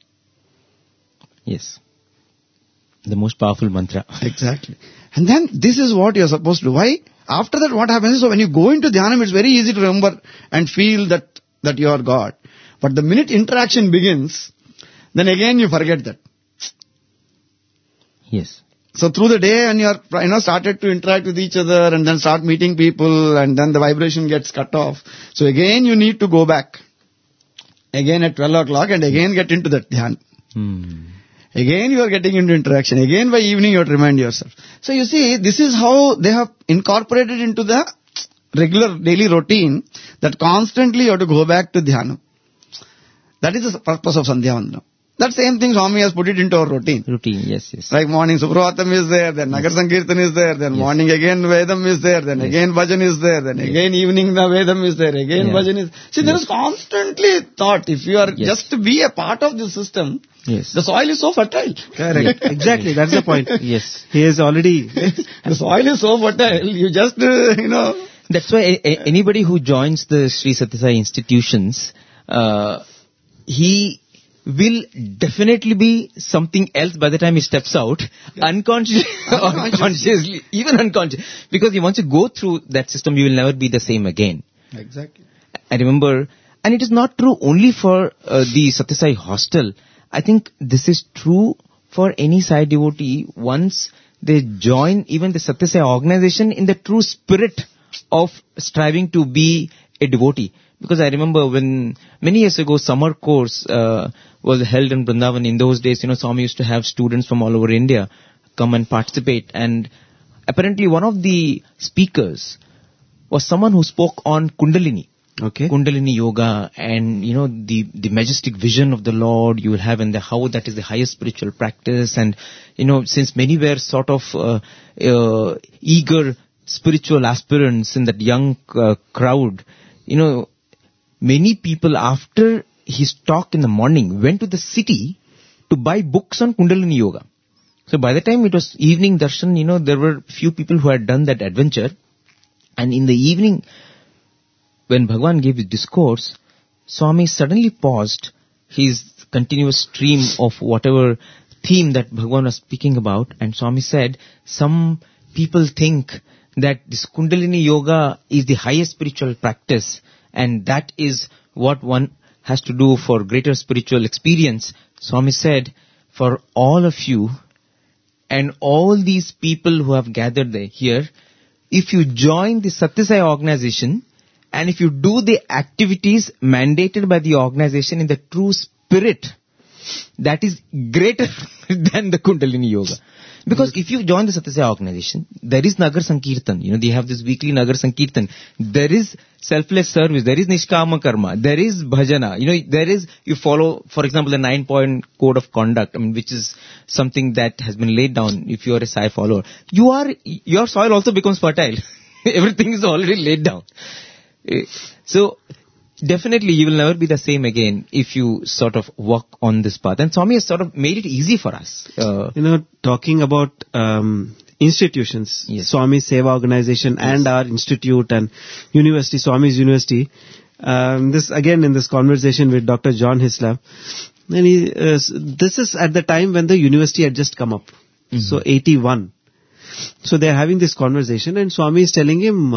Yes. The most powerful mantra. Exactly. And then this is what you are supposed to do. Why? After that, what happens is, so when you go into Dhyanam, it's very easy to remember and feel that you are God. But the minute interaction begins, then again you forget that. Yes. So through the day, and you are, started to interact with each other, and then start meeting people, and then the vibration gets cut off. So again you need to go back. Again at 12 o'clock, and again get into that Dhyan. Again you are getting into interaction. Again by evening you have to remind yourself. So you see, this is how they have incorporated into the regular daily routine, that constantly you have to go back to Dhyana. That is the purpose of Sandhya Vandanam. That same thing Swami has put it into our routine. Routine, yes. Like morning Suprabhatam is there, then Nagar Sankirtan is there, then morning again Vedam is there, then again Bhajan is there, then again evening the Vedam is there, again Bhajan is... See, there is constantly thought. If you are just to be a part of the system, the soil is so fertile. Correct. Exactly, that's the point. Yes. He is already... The soil is so fertile, you just, That's why anybody who joins the Sri Sathya Sai institutions, he will definitely be something else by the time he steps out, unconsciously, even unconscious. Because once you go through that system, you will never be the same again. Exactly. I remember, and it is not true only for the Sathya Sai hostel. I think this is true for any Sai devotee once they join even the Sathya Sai organization in the true spirit of striving to be a devotee. Because I remember when many years ago summer course was held in Vrindavan. In those days, Swami used to have students from all over India come and participate. And apparently one of the speakers was someone who spoke on Kundalini. Okay. Kundalini yoga and, the majestic vision of the Lord you will have, and how that is the highest spiritual practice. And, since many were sort of eager spiritual aspirants in that young crowd, many people after his talk in the morning went to the city to buy books on Kundalini yoga. So by the time it was evening darshan, there were few people who had done that adventure. And in the evening, when Bhagavan gave his discourse, Swami suddenly paused his continuous stream of whatever theme that Bhagavan was speaking about, and Swami said, some people think that this Kundalini yoga is the highest spiritual practice, and that is what one has to do for greater spiritual experience. Swami said, for all of you and all these people who have gathered here, if you join the Sathya Sai organization and if you do the activities mandated by the organization in the true spirit, that is greater than the Kundalini yoga. Because if you join the Sathya Sai organization, there is Nagar Sankirtan. They have this weekly Nagar Sankirtan. There is selfless service. There is Nishkama Karma. There is Bhajana. You follow, for example, the 9-point code of conduct, which is something that has been laid down if you are a Sai follower. Your soil also becomes fertile. Everything is already laid down. So, definitely you will never be the same again if you sort of walk on this path. And Swami has sort of made it easy for us. Talking about institutions, Swami Seva Organization and our institute and university, Swami's University. This again in this conversation with Dr. John Hislop. And this is at the time when the university had just come up. Mm-hmm. So 81. So they are having this conversation and Swami is telling him,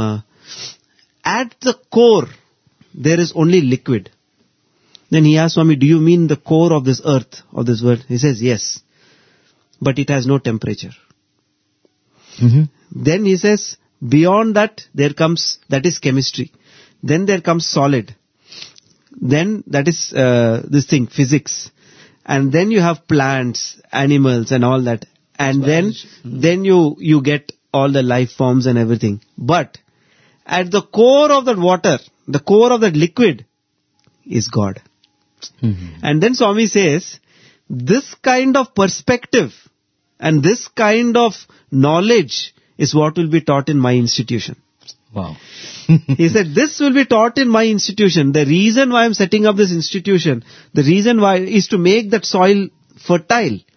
at the core, there is only liquid. Then he asked Swami, do you mean the core of this earth, of this world? He says, yes. But it has no temperature. Mm-hmm. Then he says, beyond that, that is chemistry. Then there comes solid. Then that is this thing, physics. And then you have plants, animals and all that. And then you get all the life forms and everything. But at the core of that water, the core of that liquid is God. Mm-hmm. And then Swami says, this kind of perspective and this kind of knowledge is what will be taught in my institution. Wow. He said, this will be taught in my institution. The reason why I'm setting up this institution, the reason why is to make that soil fertile,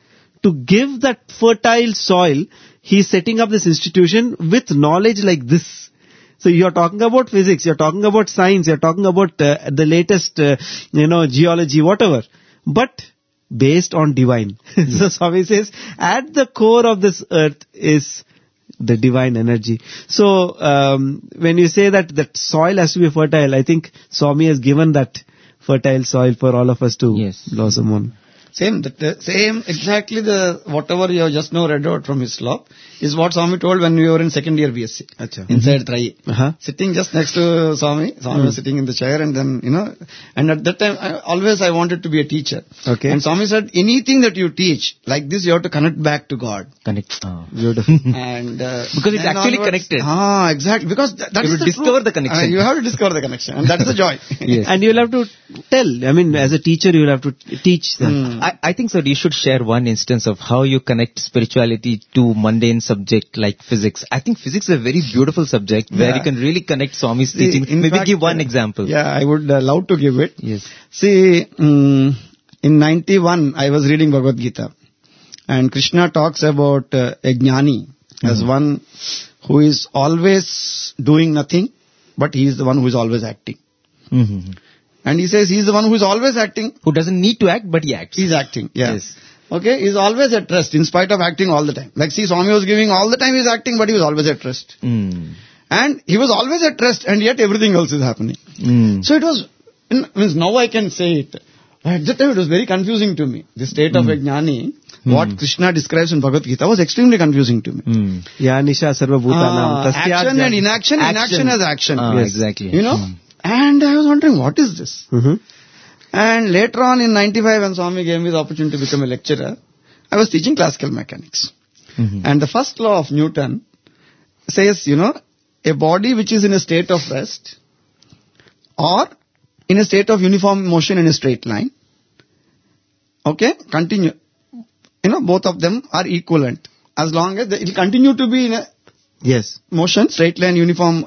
to give that fertile soil, he's setting up this institution with knowledge like this. So you're talking about physics, you're talking about science, you're talking about the latest, geology, whatever. But based on divine. So Swami says, at the core of this earth is the divine energy. So when you say that soil has to be fertile, I think Swami has given that fertile soil for all of us to blossom on. Same, exactly whatever you have just now read out from his slop is what Swami told when we were in second year BSc. Inside Trai. Sitting just next to Swami. Swami was sitting in the chair and then, and at that time, I wanted to be a teacher. Okay. And Swami said, anything that you teach, like this, you have to connect back to God. Beautiful. And, because it's actually connected. Exactly. Because that you is the discover the connection. You have to discover the connection. And that's the joy. Yes. And you'll have to tell. I mean, as a teacher, you'll have to teach them. I think, sir, you should share one instance of how you connect spirituality to mundane subject like physics. I think physics is a very beautiful subject where you can really connect Swami's teaching. Maybe give one example. Yeah, I would love to give it. Yes. See, in 91, I was reading Bhagavad Gita. And Krishna talks about a jnani as one who is always doing nothing, but he is the one who is always acting. And he says he is the one who is always acting. Who doesn't need to act, but he acts. He's acting, yeah. Yes. Okay, he's always at rest in spite of acting all the time. Like see, Swami was giving all the time he's acting, but he was always at rest. And he was always at rest and yet everything else is happening. So it was, means now I can say it. At that time it was very confusing to me. The state of a jnani, what Krishna describes in Bhagavad Gita was extremely confusing to me. Ya Nisha Sarva Bhutanam. Action and inaction, inaction as action. Yes. Exactly. And I was wondering, what is this? And later on in 95, when Swami gave me the opportunity to become a lecturer, I was teaching classical mechanics. And the first law of Newton says, a body which is in a state of rest or in a state of uniform motion in a straight line, continue. Both of them are equivalent. As long as it will continue to be in a motion, straight line, uniform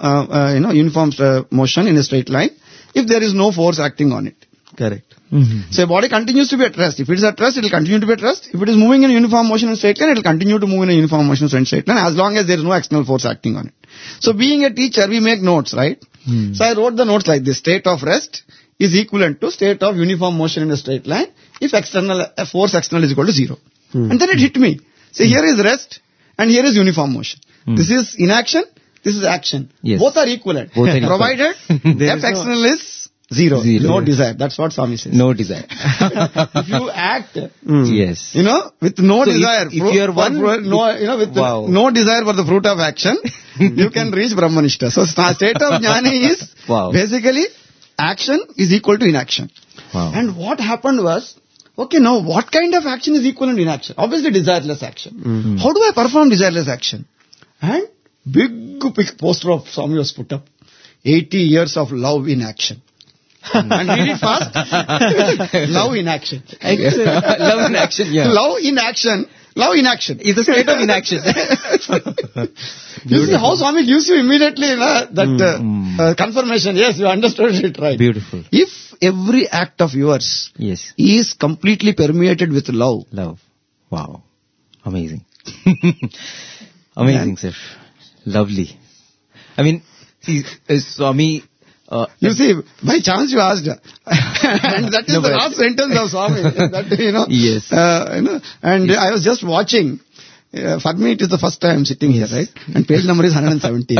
motion in a straight line, if there is no force acting on it. Correct. So a body continues to be at rest. If it is at rest, it will continue to be at rest. If it is moving in a uniform motion in a straight line, it will continue to move in a uniform motion in a straight line as long as there is no external force acting on it. So being a teacher, we make notes, right? So I wrote the notes like this. State of rest is equivalent to state of uniform motion in a straight line if force external is equal to 0. And then it hit me. So here is rest and here is uniform motion. This is inaction, this is action. Both are equivalent. Provided F external is 0. No desire. That's what Swami says. No desire. If you act, yes, with no so desire, if you are one, no desire for the fruit of action, you can reach Brahmanishta. So state of jnani is basically action is equal to inaction. And what happened was, now what kind of action is equivalent to inaction? Obviously desireless action. How do I perform desireless action? And big poster of Swami was put up. 80 years of love in action. And read it fast. Love in action. Love in action, Love in action. Love in action. Is the state of inaction. You see how Swami gives you immediately that confirmation. Yes, you understood it right. Beautiful. If every act of yours is completely permeated with love. Wow. Amazing. Amazing, sir. Lovely. I mean, see, Swami... you see, by chance you asked. And that is the last sentence of Swami. Yes. And I was just watching. For me, it is the first time sitting here, right? And page number is 117.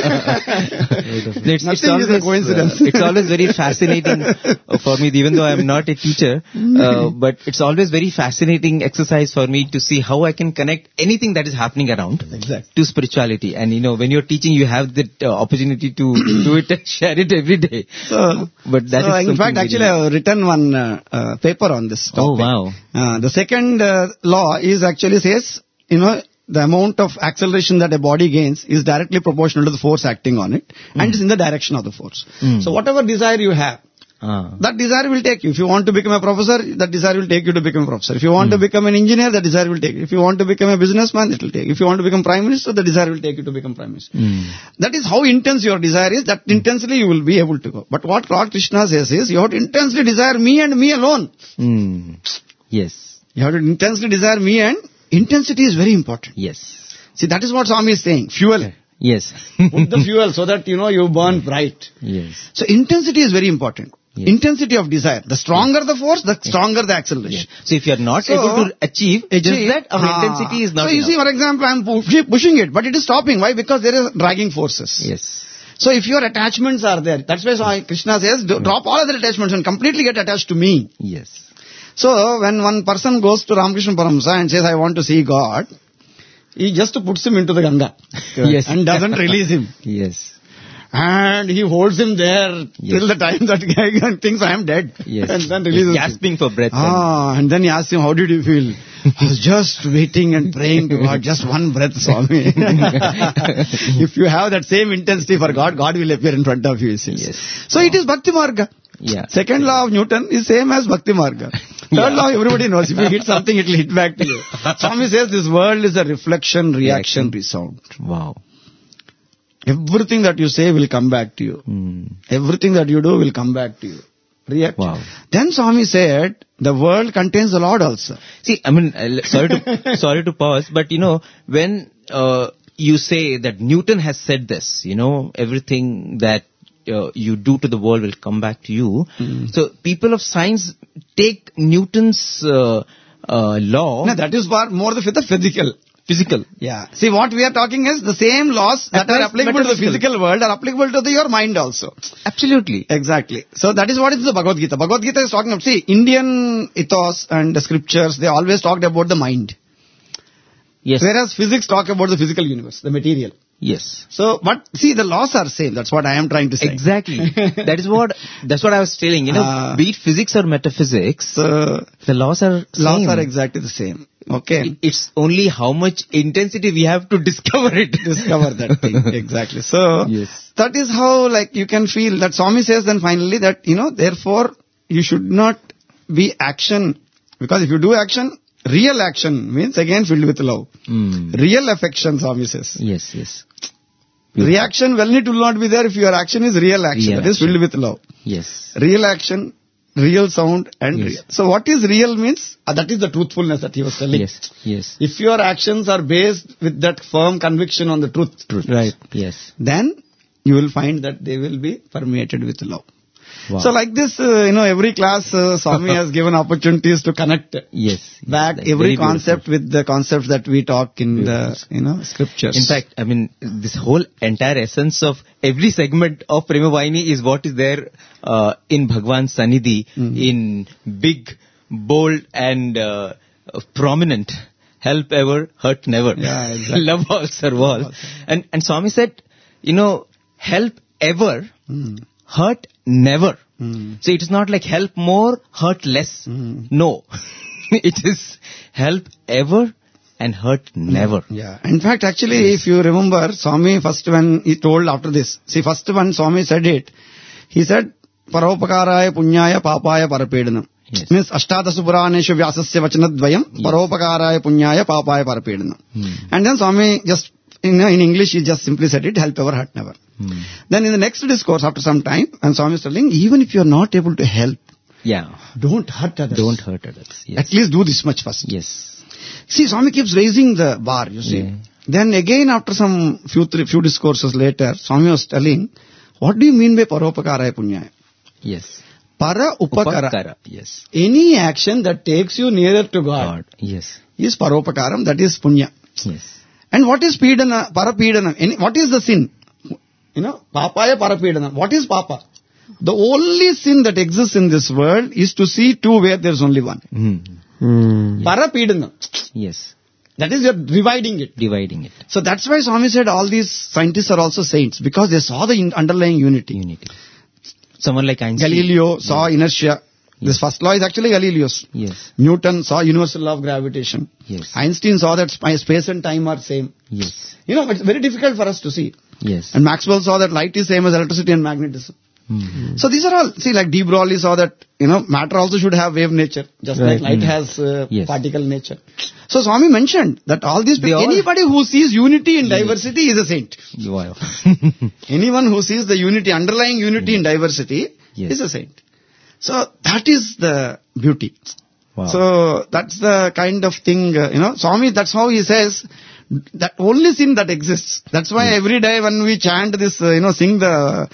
Nothing is a coincidence. It's always very fascinating for me, even though I am not a teacher. But it's always very fascinating exercise for me to see how I can connect anything that is happening around to spirituality. And when you're teaching, you have the opportunity to do it and share it every day. But that is in fact, actually, I have written one paper on this topic. Oh, wow. The second law is actually says, the amount of acceleration that a body gains is directly proportional to the force acting on it, and it's in the direction of the force. So whatever desire you have, that desire will take you. If you want to become a professor, that desire will take you to become a professor. If you want to become an engineer, that desire will take you. If you want to become a businessman, it will take you. If you want to become prime minister, the desire will take you to become prime minister. That is how intense your desire is. That intensely you will be able to go. But what Lord Krishna says is, you have to intensely desire me and me alone. Yes. You have to intensely desire me, and intensity is very important. Yes. See, that is what Swami is saying. Fuel. Yes. Put the fuel so that, you burn bright. Yes. So intensity is very important. Yes. Intensity of desire. The stronger the force, the stronger the acceleration. So if you are not able to achieve just that, our intensity is not So you see, for example, I am pushing it, but it is stopping. Why? Because there is dragging forces. Yes. So if your attachments are there, that's why Krishna says, drop all other attachments and completely get attached to me. Yes. So when one person goes to Ramakrishna Paramhansa and says, I want to see God, he just puts him into the Ganga. Yes. And doesn't release him. Yes. And he holds him there till the time that guy thinks I am dead. Yes. And then releases him. Gasping for breath. And then he asks him, how did you feel? I was just waiting and praying to God, just one breath, Swami. If you have that same intensity for God, God will appear in front of you. Yes. So it is Bhakti Marga. Yeah. Second law of Newton is same as Bhakti Marga. Third law, everybody knows. If you hit something, it will hit back to you. Swami says this world is a reflection, reaction, resound. Wow. Everything that you say will come back to you. Everything that you do will come back to you. React. Wow. Then Swami said, the world contains the Lord also. See, I mean, sorry to pause, but when you say that Newton has said this, everything that you do to the world will come back to you. So people of science take Newton's law. No, that is more the physical. Yeah. See, what we are talking is the same laws that are applicable to the physical world are applicable to your mind also. Absolutely. Exactly. So that is what is the Bhagavad Gita. Bhagavad Gita is talking about, see, Indian ethos and the scriptures, they always talked about the mind. Yes. Whereas physics talk about the physical universe, the material. Yes. So, but see, the laws are same. That's what I am trying to say. Exactly. That's what I was telling. Be it physics or metaphysics, the laws are same. Laws are exactly the same. Okay. It's only how much intensity we have to discover it. Discover that thing. Exactly. So, yes. That is how you can feel that Swami says then finally that, therefore you should not be action. Because if you do action, real action means again filled with love. Real affection, Swami says. Yes, yes. Reaction, well, it will not be there if your action is real action. That is filled with love. Yes. Real action, real sound and real. So what is real means? That is the truthfulness that he was telling. Yes, yes. If your actions are based with that firm conviction on the truth. Right. Yes. Then you will find that they will be permeated with love. Wow. So like this, every class, Swami has given opportunities to connect back every concept with the concepts that we talk in the, scriptures. In fact, I mean, this whole entire essence of every segment of Prema Vahini is what is there in Bhagwan's Sannidhi in big, bold and prominent. Help ever, hurt never. Yeah, exactly. Love all, serve all. And Swami said, help ever, hurt never. So it is not like help more, hurt less. No. It is help ever and hurt never. Yeah. In fact, actually, if you remember, Swami first when he told after this, first when Swami said it, he said, Paropakaraya punyaya papaya parapedanam. Yes. Means Ashtadasu Puraneshu Vyasasya Vachanadvayam, Paropakaraya punyaya papaya parapedanam. And then Swami just, in English, he just simply said it, help ever, hurt never. Then in the next discourse, after some time, and Swami is telling, even if you are not able to help, don't hurt others. Don't hurt others. Yes. At least do this much first. Yes. See, Swami keeps raising the bar, you see. Yeah. Then again, after some few discourses later, Swami was telling, what do you mean by Paropakaraya Punyaya? Yes. Para Upakara. Yes. Any action that takes you nearer to God. Yes. Is Paropakaram, that is Punya. Yes. And what is Pidana, Parapidana? What is the sin? Papaya Parapidana. What is Papa? The only sin that exists in this world is to see two where there is only one. Parapidana. Yes. That is, you are dividing it. Dividing it. So that's why Swami said all these scientists are also saints, because they saw the underlying unity. Someone like Einstein. Galileo saw inertia. This first law is actually Galileo's. Yes. Newton saw universal law of gravitation. Yes. Einstein saw that space and time are same. Yes. It's very difficult for us to see. Yes. And Maxwell saw that light is same as electricity and magnetism. So these are all, like de Broglie saw that, matter also should have wave nature, just like light has particle nature. So Swami mentioned that all these people, anybody who sees unity in diversity is a saint. Wow. Anyone who sees the unity, underlying unity in diversity is a saint. So that is the beauty. Wow. So that's the kind of thing, Swami, that's how he says, that only sin that exists. That's why every day when we chant this, sing the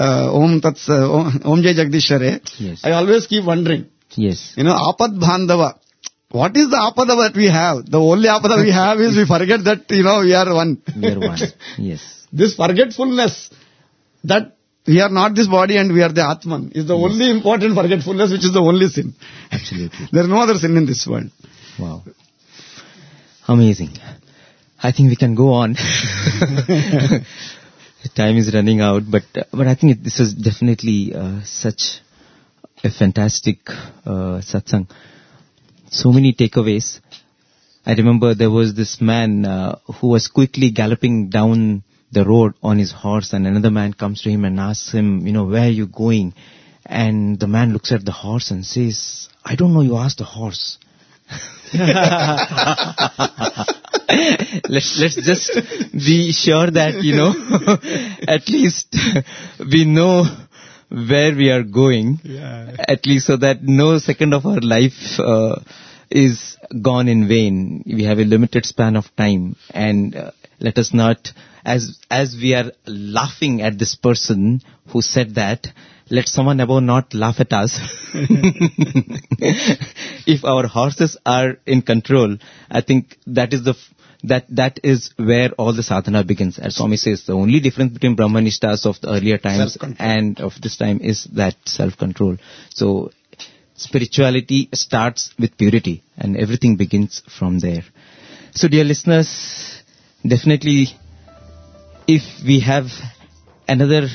Om Jai Jagdishware, Yes. I always keep wondering, Yes. Apad Bhandava. What is the apada that we have? The only apada we have is we forget that, we are one. We are one. Yes. This forgetfulness, that we are not this body and we are the Atman, is the only important forgetfulness, which is the only sin. Absolutely. There is no other sin in this world. Wow. Amazing. I think we can go on. Time is running out, but I think this is definitely such a fantastic satsang. So many takeaways. I remember there was this man who was quickly galloping down the road on his horse, and another man comes to him and asks him, where are you going? And the man looks at the horse and says, I don't know, you asked the horse. Let's just be sure that, at least we know where we are going, at least so that no second of our life is gone in vain. We have a limited span of time, and let us not, as we are laughing at this person who said that, let someone above not laugh at us. If our horses are in control, I think that is that is where all the sadhana begins. As Swami says, the only difference between Brahmanishtas of the earlier times and of this time is that self-control. So spirituality starts with purity, and everything begins from there. So dear listeners, definitely if we have another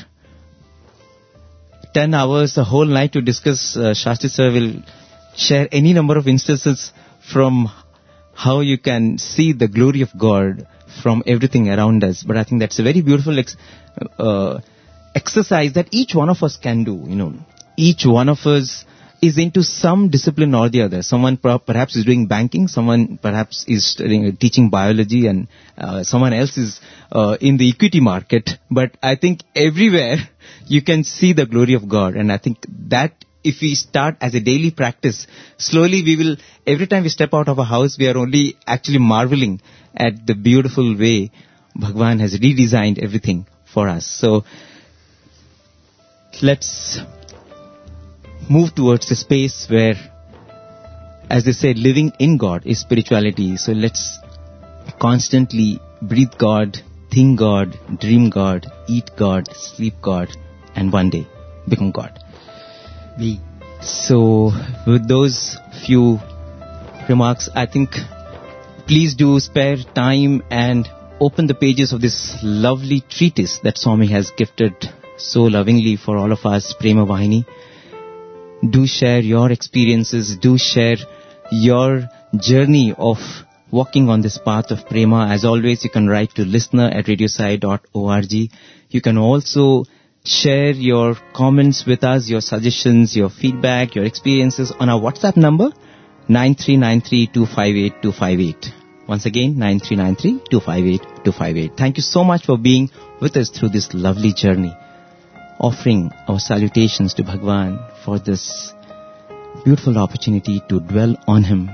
10 hours, a whole night to discuss, Shastri sir will share any number of instances from how you can see the glory of God from everything around us. But I think that's a very beautiful exercise that each one of us can do. Each one of us is into some discipline or the other. Someone perhaps is doing banking, someone perhaps is teaching biology, and someone else is in the equity market. But I think everywhere you can see the glory of God. And I think that if we start as a daily practice, slowly we will, every time we step out of a house, we are only actually marveling at the beautiful way Bhagwan has redesigned everything for us. So let's move towards a space where, as they say, living in God is spirituality. So let's constantly breathe God, think God, dream God, eat God, sleep God, and one day become God. So with those few remarks, I think please do spare time and open the pages of this lovely treatise that Swami has gifted so lovingly for all of us, Prema Vahini. Do share your experiences, do share your journey of walking on this path of Prema. As always, you can write to listener@radiosai.org. You can also share your comments with us, your suggestions, your feedback, your experiences on our WhatsApp number, 9393258258. Once again, 9393258258. Thank you so much for being with us through this lovely journey. Offering our salutations to Bhagwan for this beautiful opportunity to dwell on Him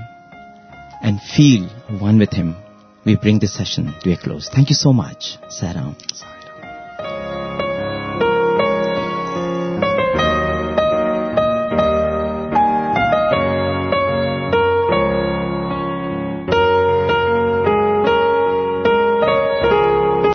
and feel one with Him. We bring this session to a close. Thank you so much. Saram.